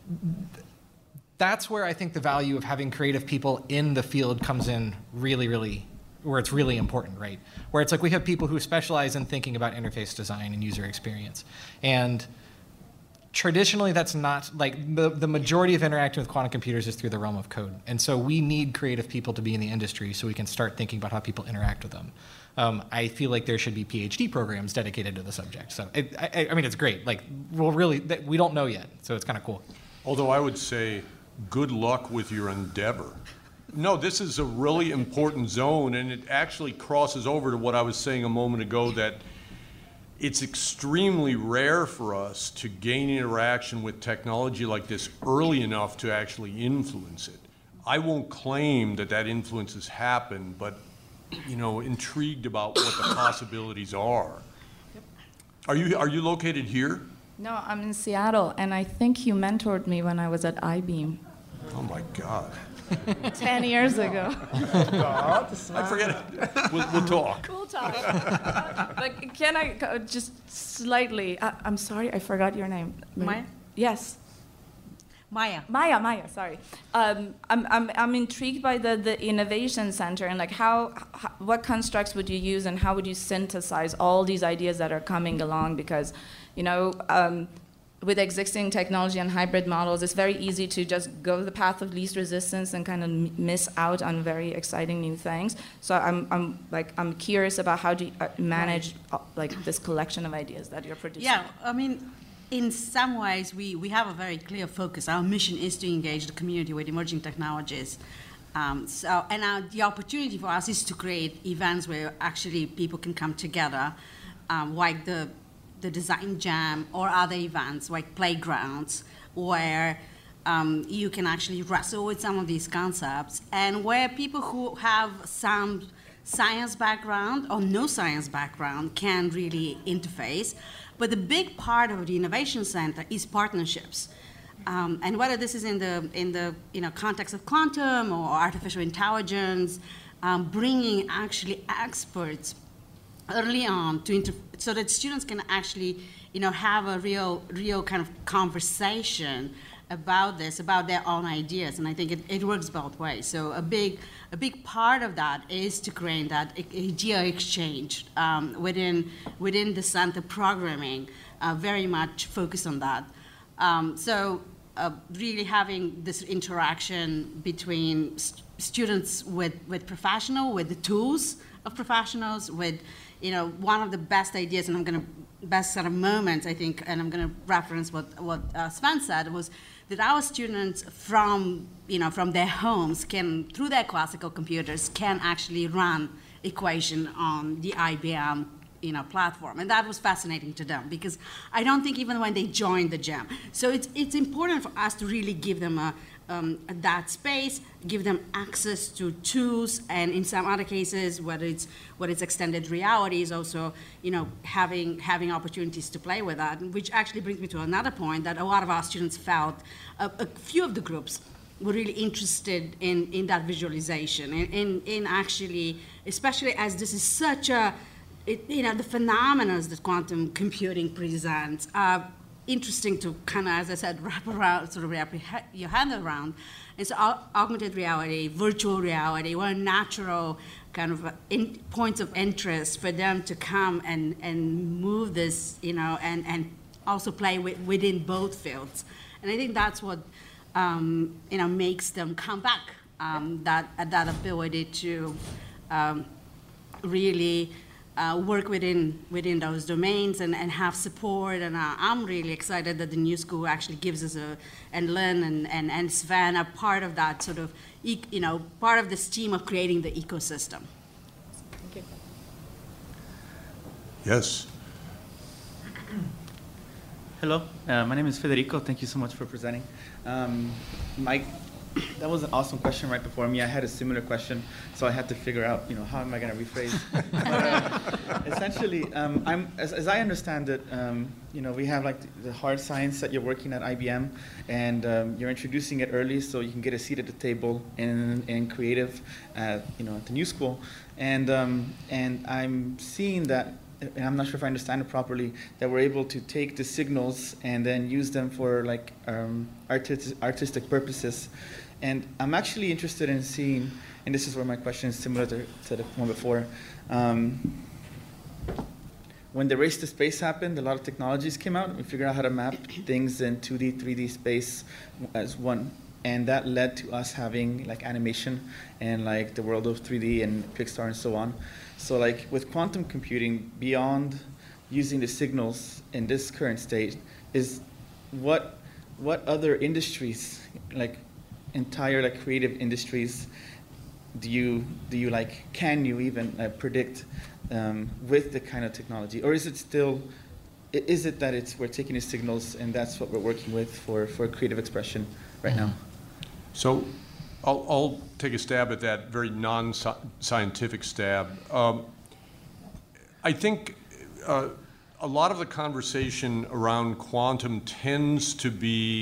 That's where I think the value of having creative people in the field comes in really, really where it's really important, right? Where it's like we have people who specialize in thinking about interface design and user experience. And traditionally that's not, like the, the majority of interacting with quantum computers is through the realm of code. And so we need creative people to be in the industry so we can start thinking about how people interact with them. Um, I feel like there should be PhD programs dedicated to the subject. So it, I, I mean, it's great. Like we'll really, we don't know yet. So it's kind of cool. Although I would say good luck with your endeavor. No, this is a really important zone, and it actually crosses over to what I was saying a moment ago, that it's extremely rare for us to gain interaction with technology like this early enough to actually influence it. I won't claim that that influence has happened, but, you know, intrigued about what the possibilities are. Yep. Are you, are you located here? No, I'm in Seattle, and I think you mentored me when I was at I B E A M. Oh my God. ten years ago. I forget it. We'll, we'll talk. We'll talk. But can I uh, just slightly, uh, I'm sorry, I forgot your name. Maya? Yes. Maya. Maya, Maya, sorry. Um, I'm, I'm, I'm intrigued by the, the innovation center and like how, how, what constructs would you use and how would you synthesize all these ideas that are coming along? Because, you know, um, with existing technology and hybrid models, it's very easy to just go the path of least resistance and kind of miss out on very exciting new things. So I'm, I'm like, I'm curious about how do you uh, manage uh, like this collection of ideas that you're producing? Yeah, I mean, in some ways, we, we have a very clear focus. Our mission is to engage the community with emerging technologies. Um, so, and our, the opportunity for us is to create events where actually people can come together, um, like the, the Design Jam or other events, like playgrounds, where um, you can actually wrestle with some of these concepts, and where people who have some science background or no science background can really interface. But the big part of the Innovation Center is partnerships. Um, and whether this is in the, in the you know, context of quantum or artificial intelligence, um, bringing actually experts early on to inter so that students can actually you know, have a real, real kind of conversation about this, about their own ideas. And I think it, it works both ways. So a big, a big part of that is to create that idea exchange um, within, within the center programming, uh, very much focused on that. Um, so uh, really having this interaction between st students with, with professional, with the tools of professionals, with, you know, one of the best ideas, and I'm going to, best sort of moments, I think, and I'm going to reference what, what uh, Sven said, was that our students from, you know, from their homes can, through their classical computers, can actually run equation on the I B M, you know, platform. And that was fascinating to them, because I don't think even when they joined the jam. So it's, it's important for us to really give them a, um, that space, give them access to tools, and in some other cases, whether it's, whether it's extended reality, is also, you know, having, having opportunities to play with that, which actually brings me to another point, that a lot of our students felt, a, a few of the groups were really interested in, in that visualization, in, in, in actually, especially as this is such a, It, you know, the phenomena that quantum computing presents are interesting to kind of, as I said, wrap around, sort of wrap your hand around. And so augmented reality, virtual reality, were natural kind of in, points of interest for them to come and, and move this, you know, and, and also play with, within both fields. And I think that's what, um, you know, makes them come back, um, that, that ability to um, really Uh, work within within those domains and, and have support. And uh, I'm really excited that the new school actually gives us a, and Lynn and, and, and Sven are part of that sort of, e you know, part of this team of creating the ecosystem. Thank you. Yes. Hello, uh, my name is Federico. Thank you so much for presenting. Um, Mike, that was an awesome question right before me. I had a similar question, so I had to figure out, you know, how am I going to rephrase? But, uh, essentially, um, I'm, as, as I understand it, um, you know, we have like the, the hard science that you're working at I B M, and um, you're introducing it early so you can get a seat at the table in, in creative, at, you know, at the new school. And, um, and I'm seeing that, and I'm not sure if I understand it properly, that we're able to take the signals and then use them for like um, artistic, artistic purposes. And I'm actually interested in seeing, and this is where my question is similar to, to the one before, um, when the race to space happened, a lot of technologies came out. We figured out how to map things in two D, three D space as one. And that led to us having like animation and like the world of three D and Pixar and so on. So like with quantum computing, beyond using the signals in this current state, is what what other industries, like entire like creative industries, do you do you like can you even uh, predict um, with the kind of technology, or is it still is it that it's we're taking the signals and that's what we're working with for for creative expression right now? So I'll, I'll take a stab at that very non-scientific stab. Um, I think uh, a lot of the conversation around quantum tends to be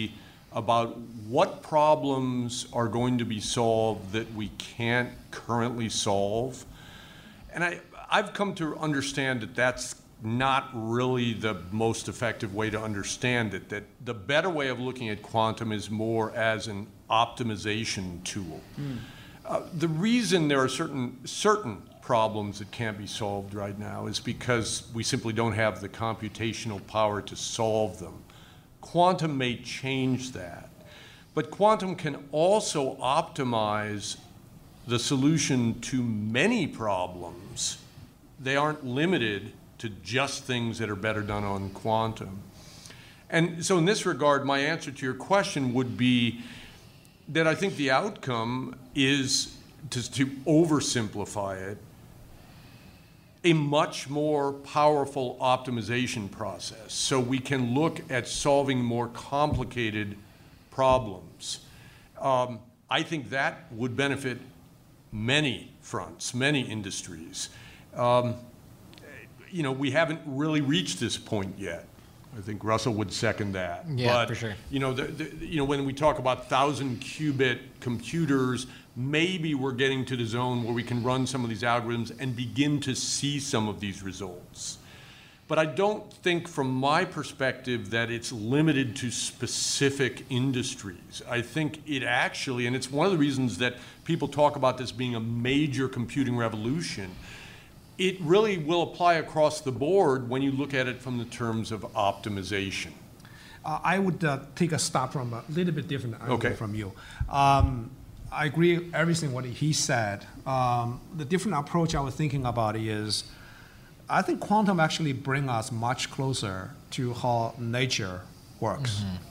about what problems are going to be solved that we can't currently solve. And I, I've come to understand that that's not really the most effective way to understand it, that the better way of looking at quantum is more as an optimization tool. Mm. Uh, the reason there are certain, certain problems that can't be solved right now is because we simply don't have the computational power to solve them. Quantum may change that, but quantum can also optimize the solution to many problems. They aren't limited to just things that are better done on quantum. And so in this regard, my answer to your question would be that I think the outcome is, to, to oversimplify it, a much more powerful optimization process. So we can look at solving more complicated problems. Um, I think that would benefit many fronts, many industries. Um, you know, we haven't really reached this point yet. I think Russell would second that. Yeah, but, for sure. You know, the, the, you know, when we talk about thousand qubit computers, maybe we're getting to the zone where we can run some of these algorithms and begin to see some of these results. But I don't think, from my perspective, that it's limited to specific industries. I think it actually, and it's one of the reasons that people talk about this being a major computing revolution, it really will apply across the board when you look at it from the terms of optimization. Uh, I would uh, take a stop from a little bit different angle Okay. from you. Um, I agree with everything what he said. Um, the different approach I was thinking about is, I think quantum actually bring us much closer to how nature works. Mm-hmm.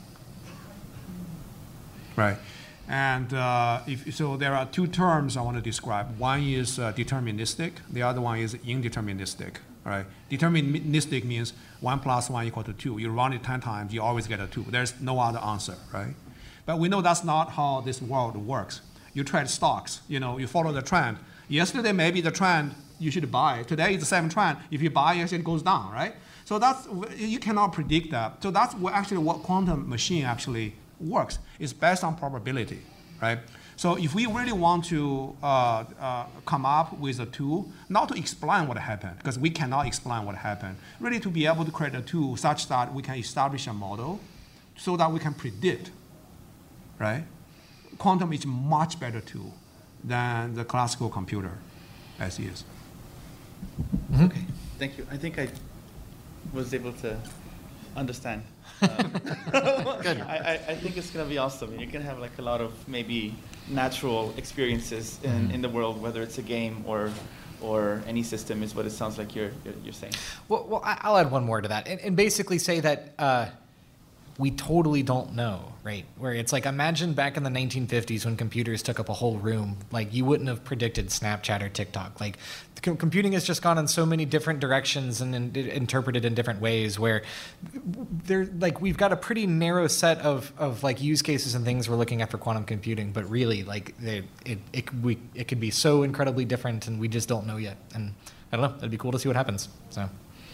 Right. And uh, if, so there are two terms I want to describe. One is uh, deterministic. The other one is indeterministic. Right? Deterministic means one plus one equal to two. You run it ten times, you always get a two. There's no other answer, right? But we know that's not how this world works. You trade stocks. You know, you follow the trend. Yesterday, maybe the trend you should buy. Today, it's the same trend. If you buy, it actually goes down, right? So that's, you cannot predict that. So that's what actually what quantum machine actually works. It's based on probability, right? So if we really want to uh, uh, come up with a tool, not to explain what happened, because we cannot explain what happened, really to be able to create a tool such that we can establish a model so that we can predict, right? Quantum is a much better tool than the classical computer as is. Okay. Thank you. I think I was able to understand. Um, Good. I, I, I think it's going to be awesome. You can have like a lot of maybe natural experiences in, Mm-hmm. in the world, whether it's a game or or any system, is what it sounds like you're you're, you're saying. Well, well, I- I'll add one more to that, and, and basically say that uh, we totally don't know, right? Where it's like, imagine back in the nineteen fifties when computers took up a whole room, like you wouldn't have predicted Snapchat or TikTok. Like com- computing has just gone in so many different directions and, and interpreted in different ways, where there, like we've got a pretty narrow set of, of like use cases and things we're looking at for quantum computing, but really like they, it it we it could be so incredibly different, and we just don't know yet. And I don't know, it'd be cool to see what happens. So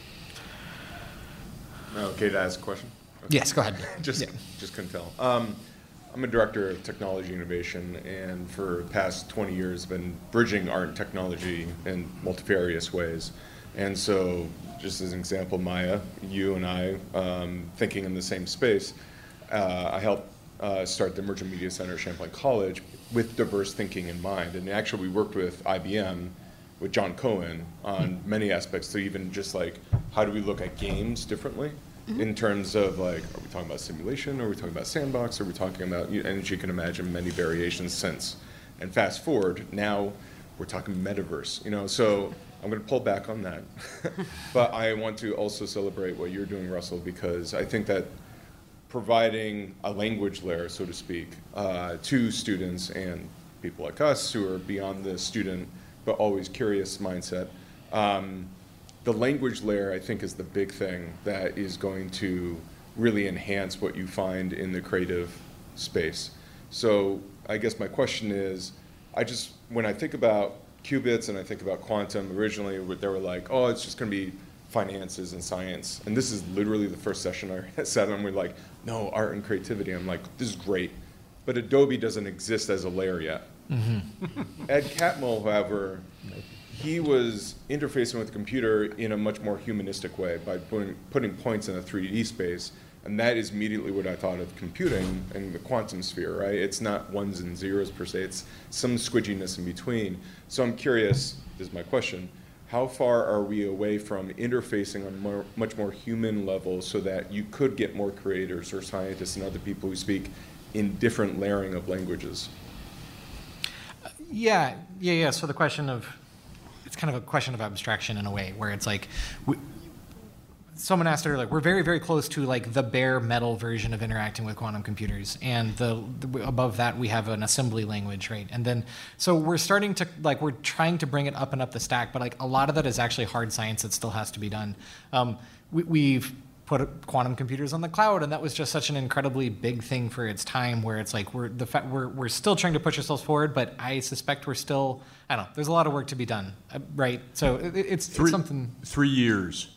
Okay to ask a question? yes, go ahead. Just, Yeah. just couldn't tell. Um, I'm a director of technology innovation, and for the past twenty years, been bridging art and technology in multifarious ways. And so, just as an example, Maya, you and I, um, thinking in the same space, uh, I helped uh, start the Emergent Media Center at Champlain College with diverse thinking in mind. And actually, we worked with I B M, with John Cohen, on many aspects. So even just like, how do we look at games differently? In terms of like, are we talking about simulation? Are we talking about sandbox? Are we talking about, you- and as you can imagine, many variations since. And fast forward, now we're talking metaverse, you know, so I'm gonna pull back on that. But I want to also celebrate what you're doing, Russell, because I think that providing a language layer, so to speak, uh, to students and people like us who are beyond the student but always curious mindset, um, the language layer, I think, is the big thing that is going to really enhance what you find in the creative space. So I guess my question is, I just, when I think about qubits and I think about quantum, originally they were like, oh, it's just going to be finances and science. And this is literally the first session I sat on. We're like, no, art and creativity. I'm like, this is great. But Adobe doesn't exist as a layer yet. Mm-hmm. Ed Catmull, however, he was interfacing with the computer in a much more humanistic way by putting, putting points in a three D space. And that is immediately what I thought of computing and the quantum sphere, right? It's not ones and zeros per se, it's some squidginess in between. So I'm curious, this is my question, how far are we away from interfacing on a more, much more human level so that you could get more creators or scientists and other people who speak in different layering of languages? Yeah, yeah, yeah. So the question of, it's kind of a question of abstraction in a way, where it's like, we, someone asked earlier, we're very, very close to like the bare metal version of interacting with quantum computers, and the, the above that we have an assembly language, right? And then, so we're starting to like we're trying to bring it up and up the stack, but like a lot of that is actually hard science that still has to be done. Um, we, we've put quantum computers on the cloud, and that was just such an incredibly big thing for its time, where it's like we're the fa- we're we're still trying to push ourselves forward, but I suspect we're still, I don't know, there's a lot of work to be done, uh, right? So it, it's, Three, it's something. Three years.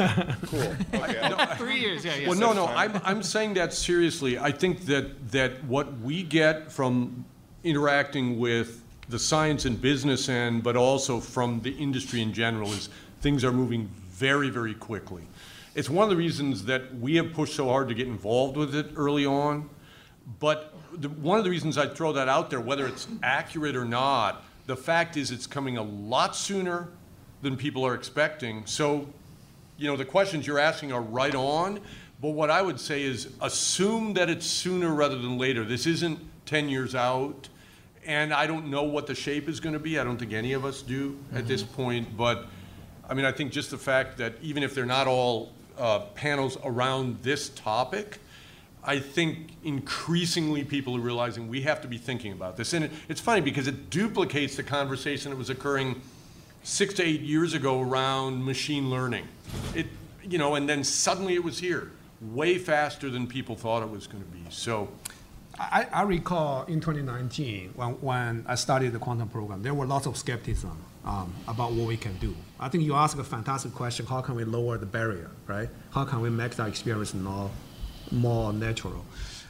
Cool. Okay. No, Three years, yeah, yeah. Well, no, no, I'm, I'm saying that seriously. I think that, that what we get from interacting with the science and business end, but also from the industry in general, is things are moving very, very quickly. It's one of the reasons that we have pushed so hard to get involved with it early on. But the, one of the reasons I throw that out there, whether it's accurate or not, the fact is it's coming a lot sooner than people are expecting. So, you know, the questions you're asking are right on, but what I would say is assume that it's sooner rather than later. This isn't ten years out, and I don't know what the shape is going to be. I don't think any of us do mm-hmm. at this point, but I mean, I think just the fact that even if they're not all uh, panels around this topic, I think increasingly people are realizing we have to be thinking about this. And it, it's funny because it duplicates the conversation that was occurring six to eight years ago around machine learning. It, you know, and then suddenly it was here, way faster than people thought it was going to be. So, I, I recall in twenty nineteen when, when I studied the quantum program, there were lots of skepticism um, about what we can do. I think you asked a fantastic question: how can we lower the barrier, right? How can we make that experience more, more natural?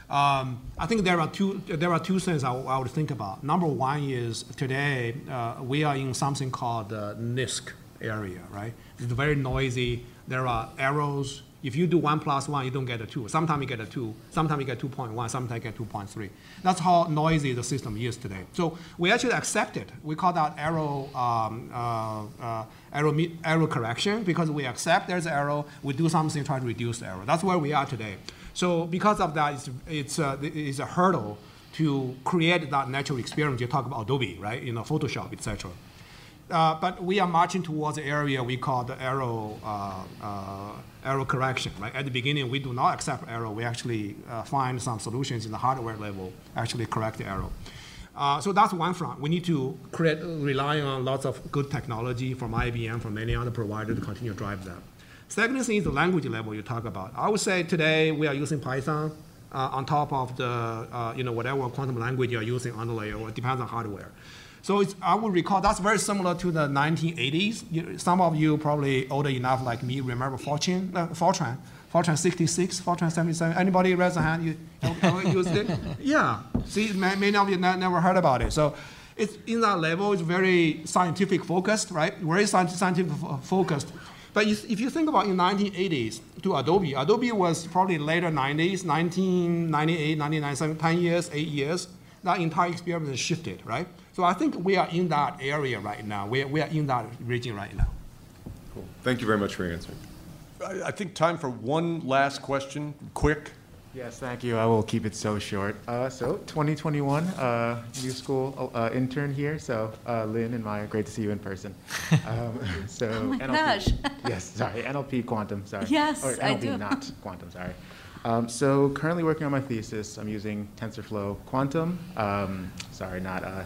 Um, I think there are two there are two things I, I would think about. Number one is today uh, we are in something called the NISQ area, right? It's very noisy. There are arrows. If you do one plus one, you don't get a two. Sometimes you get a two. Sometimes you get two point one. Sometimes you get two point three. That's how noisy the system is today. So we actually accept it. We call that arrow um, uh, uh, arrow arrow correction because we accept there's an arrow. We do something to try to reduce the error. That's where we are today. So because of that, it's, it's, uh, it's a hurdle to create that natural experience. You talk about Adobe, right? You know, Photoshop, et cetera. Uh, but we are marching towards the area we call the arrow uh, uh, arrow correction, right? At the beginning, we do not accept error. We actually uh, find some solutions in the hardware level, actually correct the error. Uh, so that's one front. We need to create, rely on lots of good technology from I B M, from many other providers to continue to drive that. Second thing is the language level you talk about. I would say today we are using Python uh, on top of the, uh, you know, whatever quantum language you're using on the layer, or it depends on hardware. So it's, I would recall that's very similar to the nineteen eighties. You, some of you probably older enough like me remember Fortran, uh, Fortran, Fortran sixty-six, Fortran seventy-seven. Anybody raise a hand? You ever used it? Yeah. See, many of you never heard about it. So it's in that level. It's very scientific focused, right? Very scientific focused. But if you think about in nineteen eighties to Adobe, Adobe was probably later nineties, nineteen ninety-eight, nineteen ninety-seven, ten years, eight years. That entire experience has shifted, right? So I think we are in that area right now. We are, we are in that region right now. Cool. Thank you very much for your answer. I, I think time for one last question, quick. Yes, thank you. I will keep it so short. Uh, so twenty twenty-one, uh, new school uh, intern here. So uh, Lynn and Maya, great to see you in person. Um, so oh my N L P, gosh. yes, sorry, N L P quantum, sorry. Yes, or N L P, I do. not quantum, sorry. Um, so currently working on my thesis. I'm using TensorFlow Quantum. Um, sorry, not uh,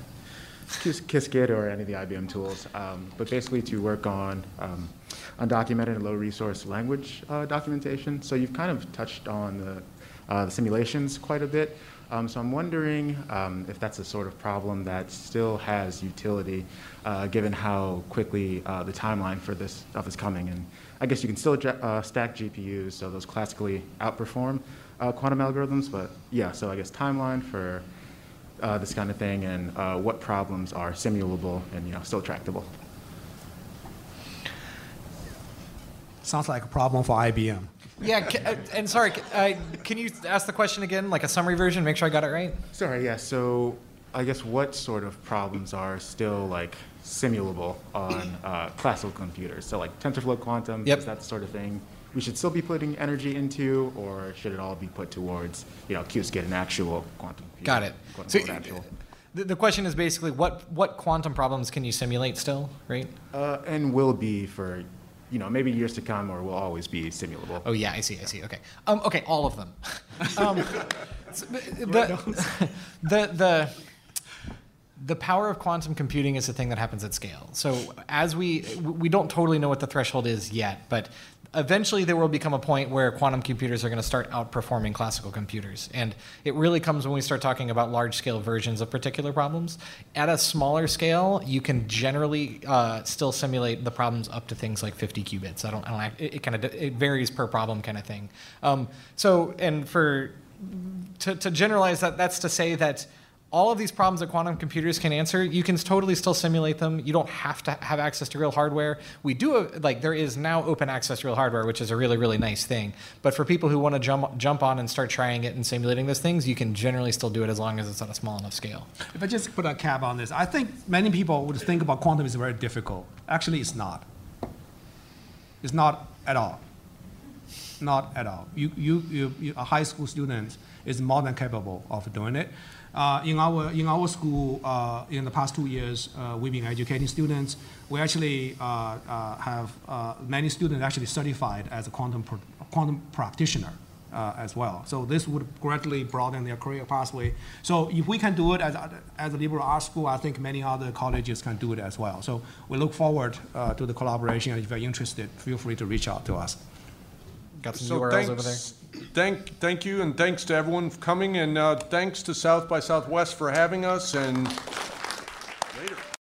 Qiskit or any of the I B M tools, um, but basically to work on um, undocumented and low resource language uh, documentation. So you've kind of touched on the, uh, the simulations quite a bit. Um, so I'm wondering um, if that's a sort of problem that still has utility, uh, given how quickly uh, the timeline for this stuff is coming. And I guess you can still uh, stack G P Us, so those classically outperform uh, quantum algorithms. But yeah, so I guess timeline for uh, this kind of thing, and uh, what problems are simulable and you know still tractable. Sounds like a problem for I B M. Yeah, ca- uh, and sorry, ca- uh, can you ask the question again, like a summary version, make sure I got it right? Sorry, yeah, so I guess what sort of problems are still like simulable on uh, classical computers? So like TensorFlow Quantum, Yep. is that the sort of thing we should still be putting energy into, or should it all be put towards, you know, Qiskit and actual quantum computing? Got it. Quote So, unquote actual. The, the question is basically what, what quantum problems can you simulate still, right? Uh, and will be for, you know, maybe years to come, or will always be simulable. Oh yeah, I see, I see, okay. Um, okay, all of them. um, so the, the, the, the power of quantum computing is a thing that happens at scale. So as we, we don't totally know what the threshold is yet, but eventually there will become a point where quantum computers are going to start outperforming classical computers. And it really comes when we start talking about large-scale versions of particular problems. At a smaller scale, you can generally uh, still simulate the problems up to things like fifty qubits. I don't, I don't act, it, it kind of it varies per problem kind of thing. Um, so, and for to, to generalize that, that's to say that all of these problems that quantum computers can answer, you can totally still simulate them. You don't have to have access to real hardware. We do, like, there is now open access to real hardware, which is a really, really nice thing. But for people who want to jump jump on and start trying it and simulating those things, you can generally still do it as long as it's at a small enough scale. If I just put a cap on this, I think many people would think about quantum is very difficult. Actually, it's not. It's not at all. Not at all. You, you, you, you, a high school student is more than capable of doing it. Uh, in our in our school, uh, in the past two years, uh, we've been educating students. We actually uh, uh, have uh, many students actually certified as a quantum pro quantum practitioner uh, as well. So this would greatly broaden their career pathway. So if we can do it as a, as a liberal arts school, I think many other colleges can do it as well. So we look forward uh, to the collaboration. If you're interested, feel free to reach out to us. Got some So U R Ls over there. thanks, thank, thank you, and thanks to everyone for coming, and uh, thanks to South by Southwest for having us, and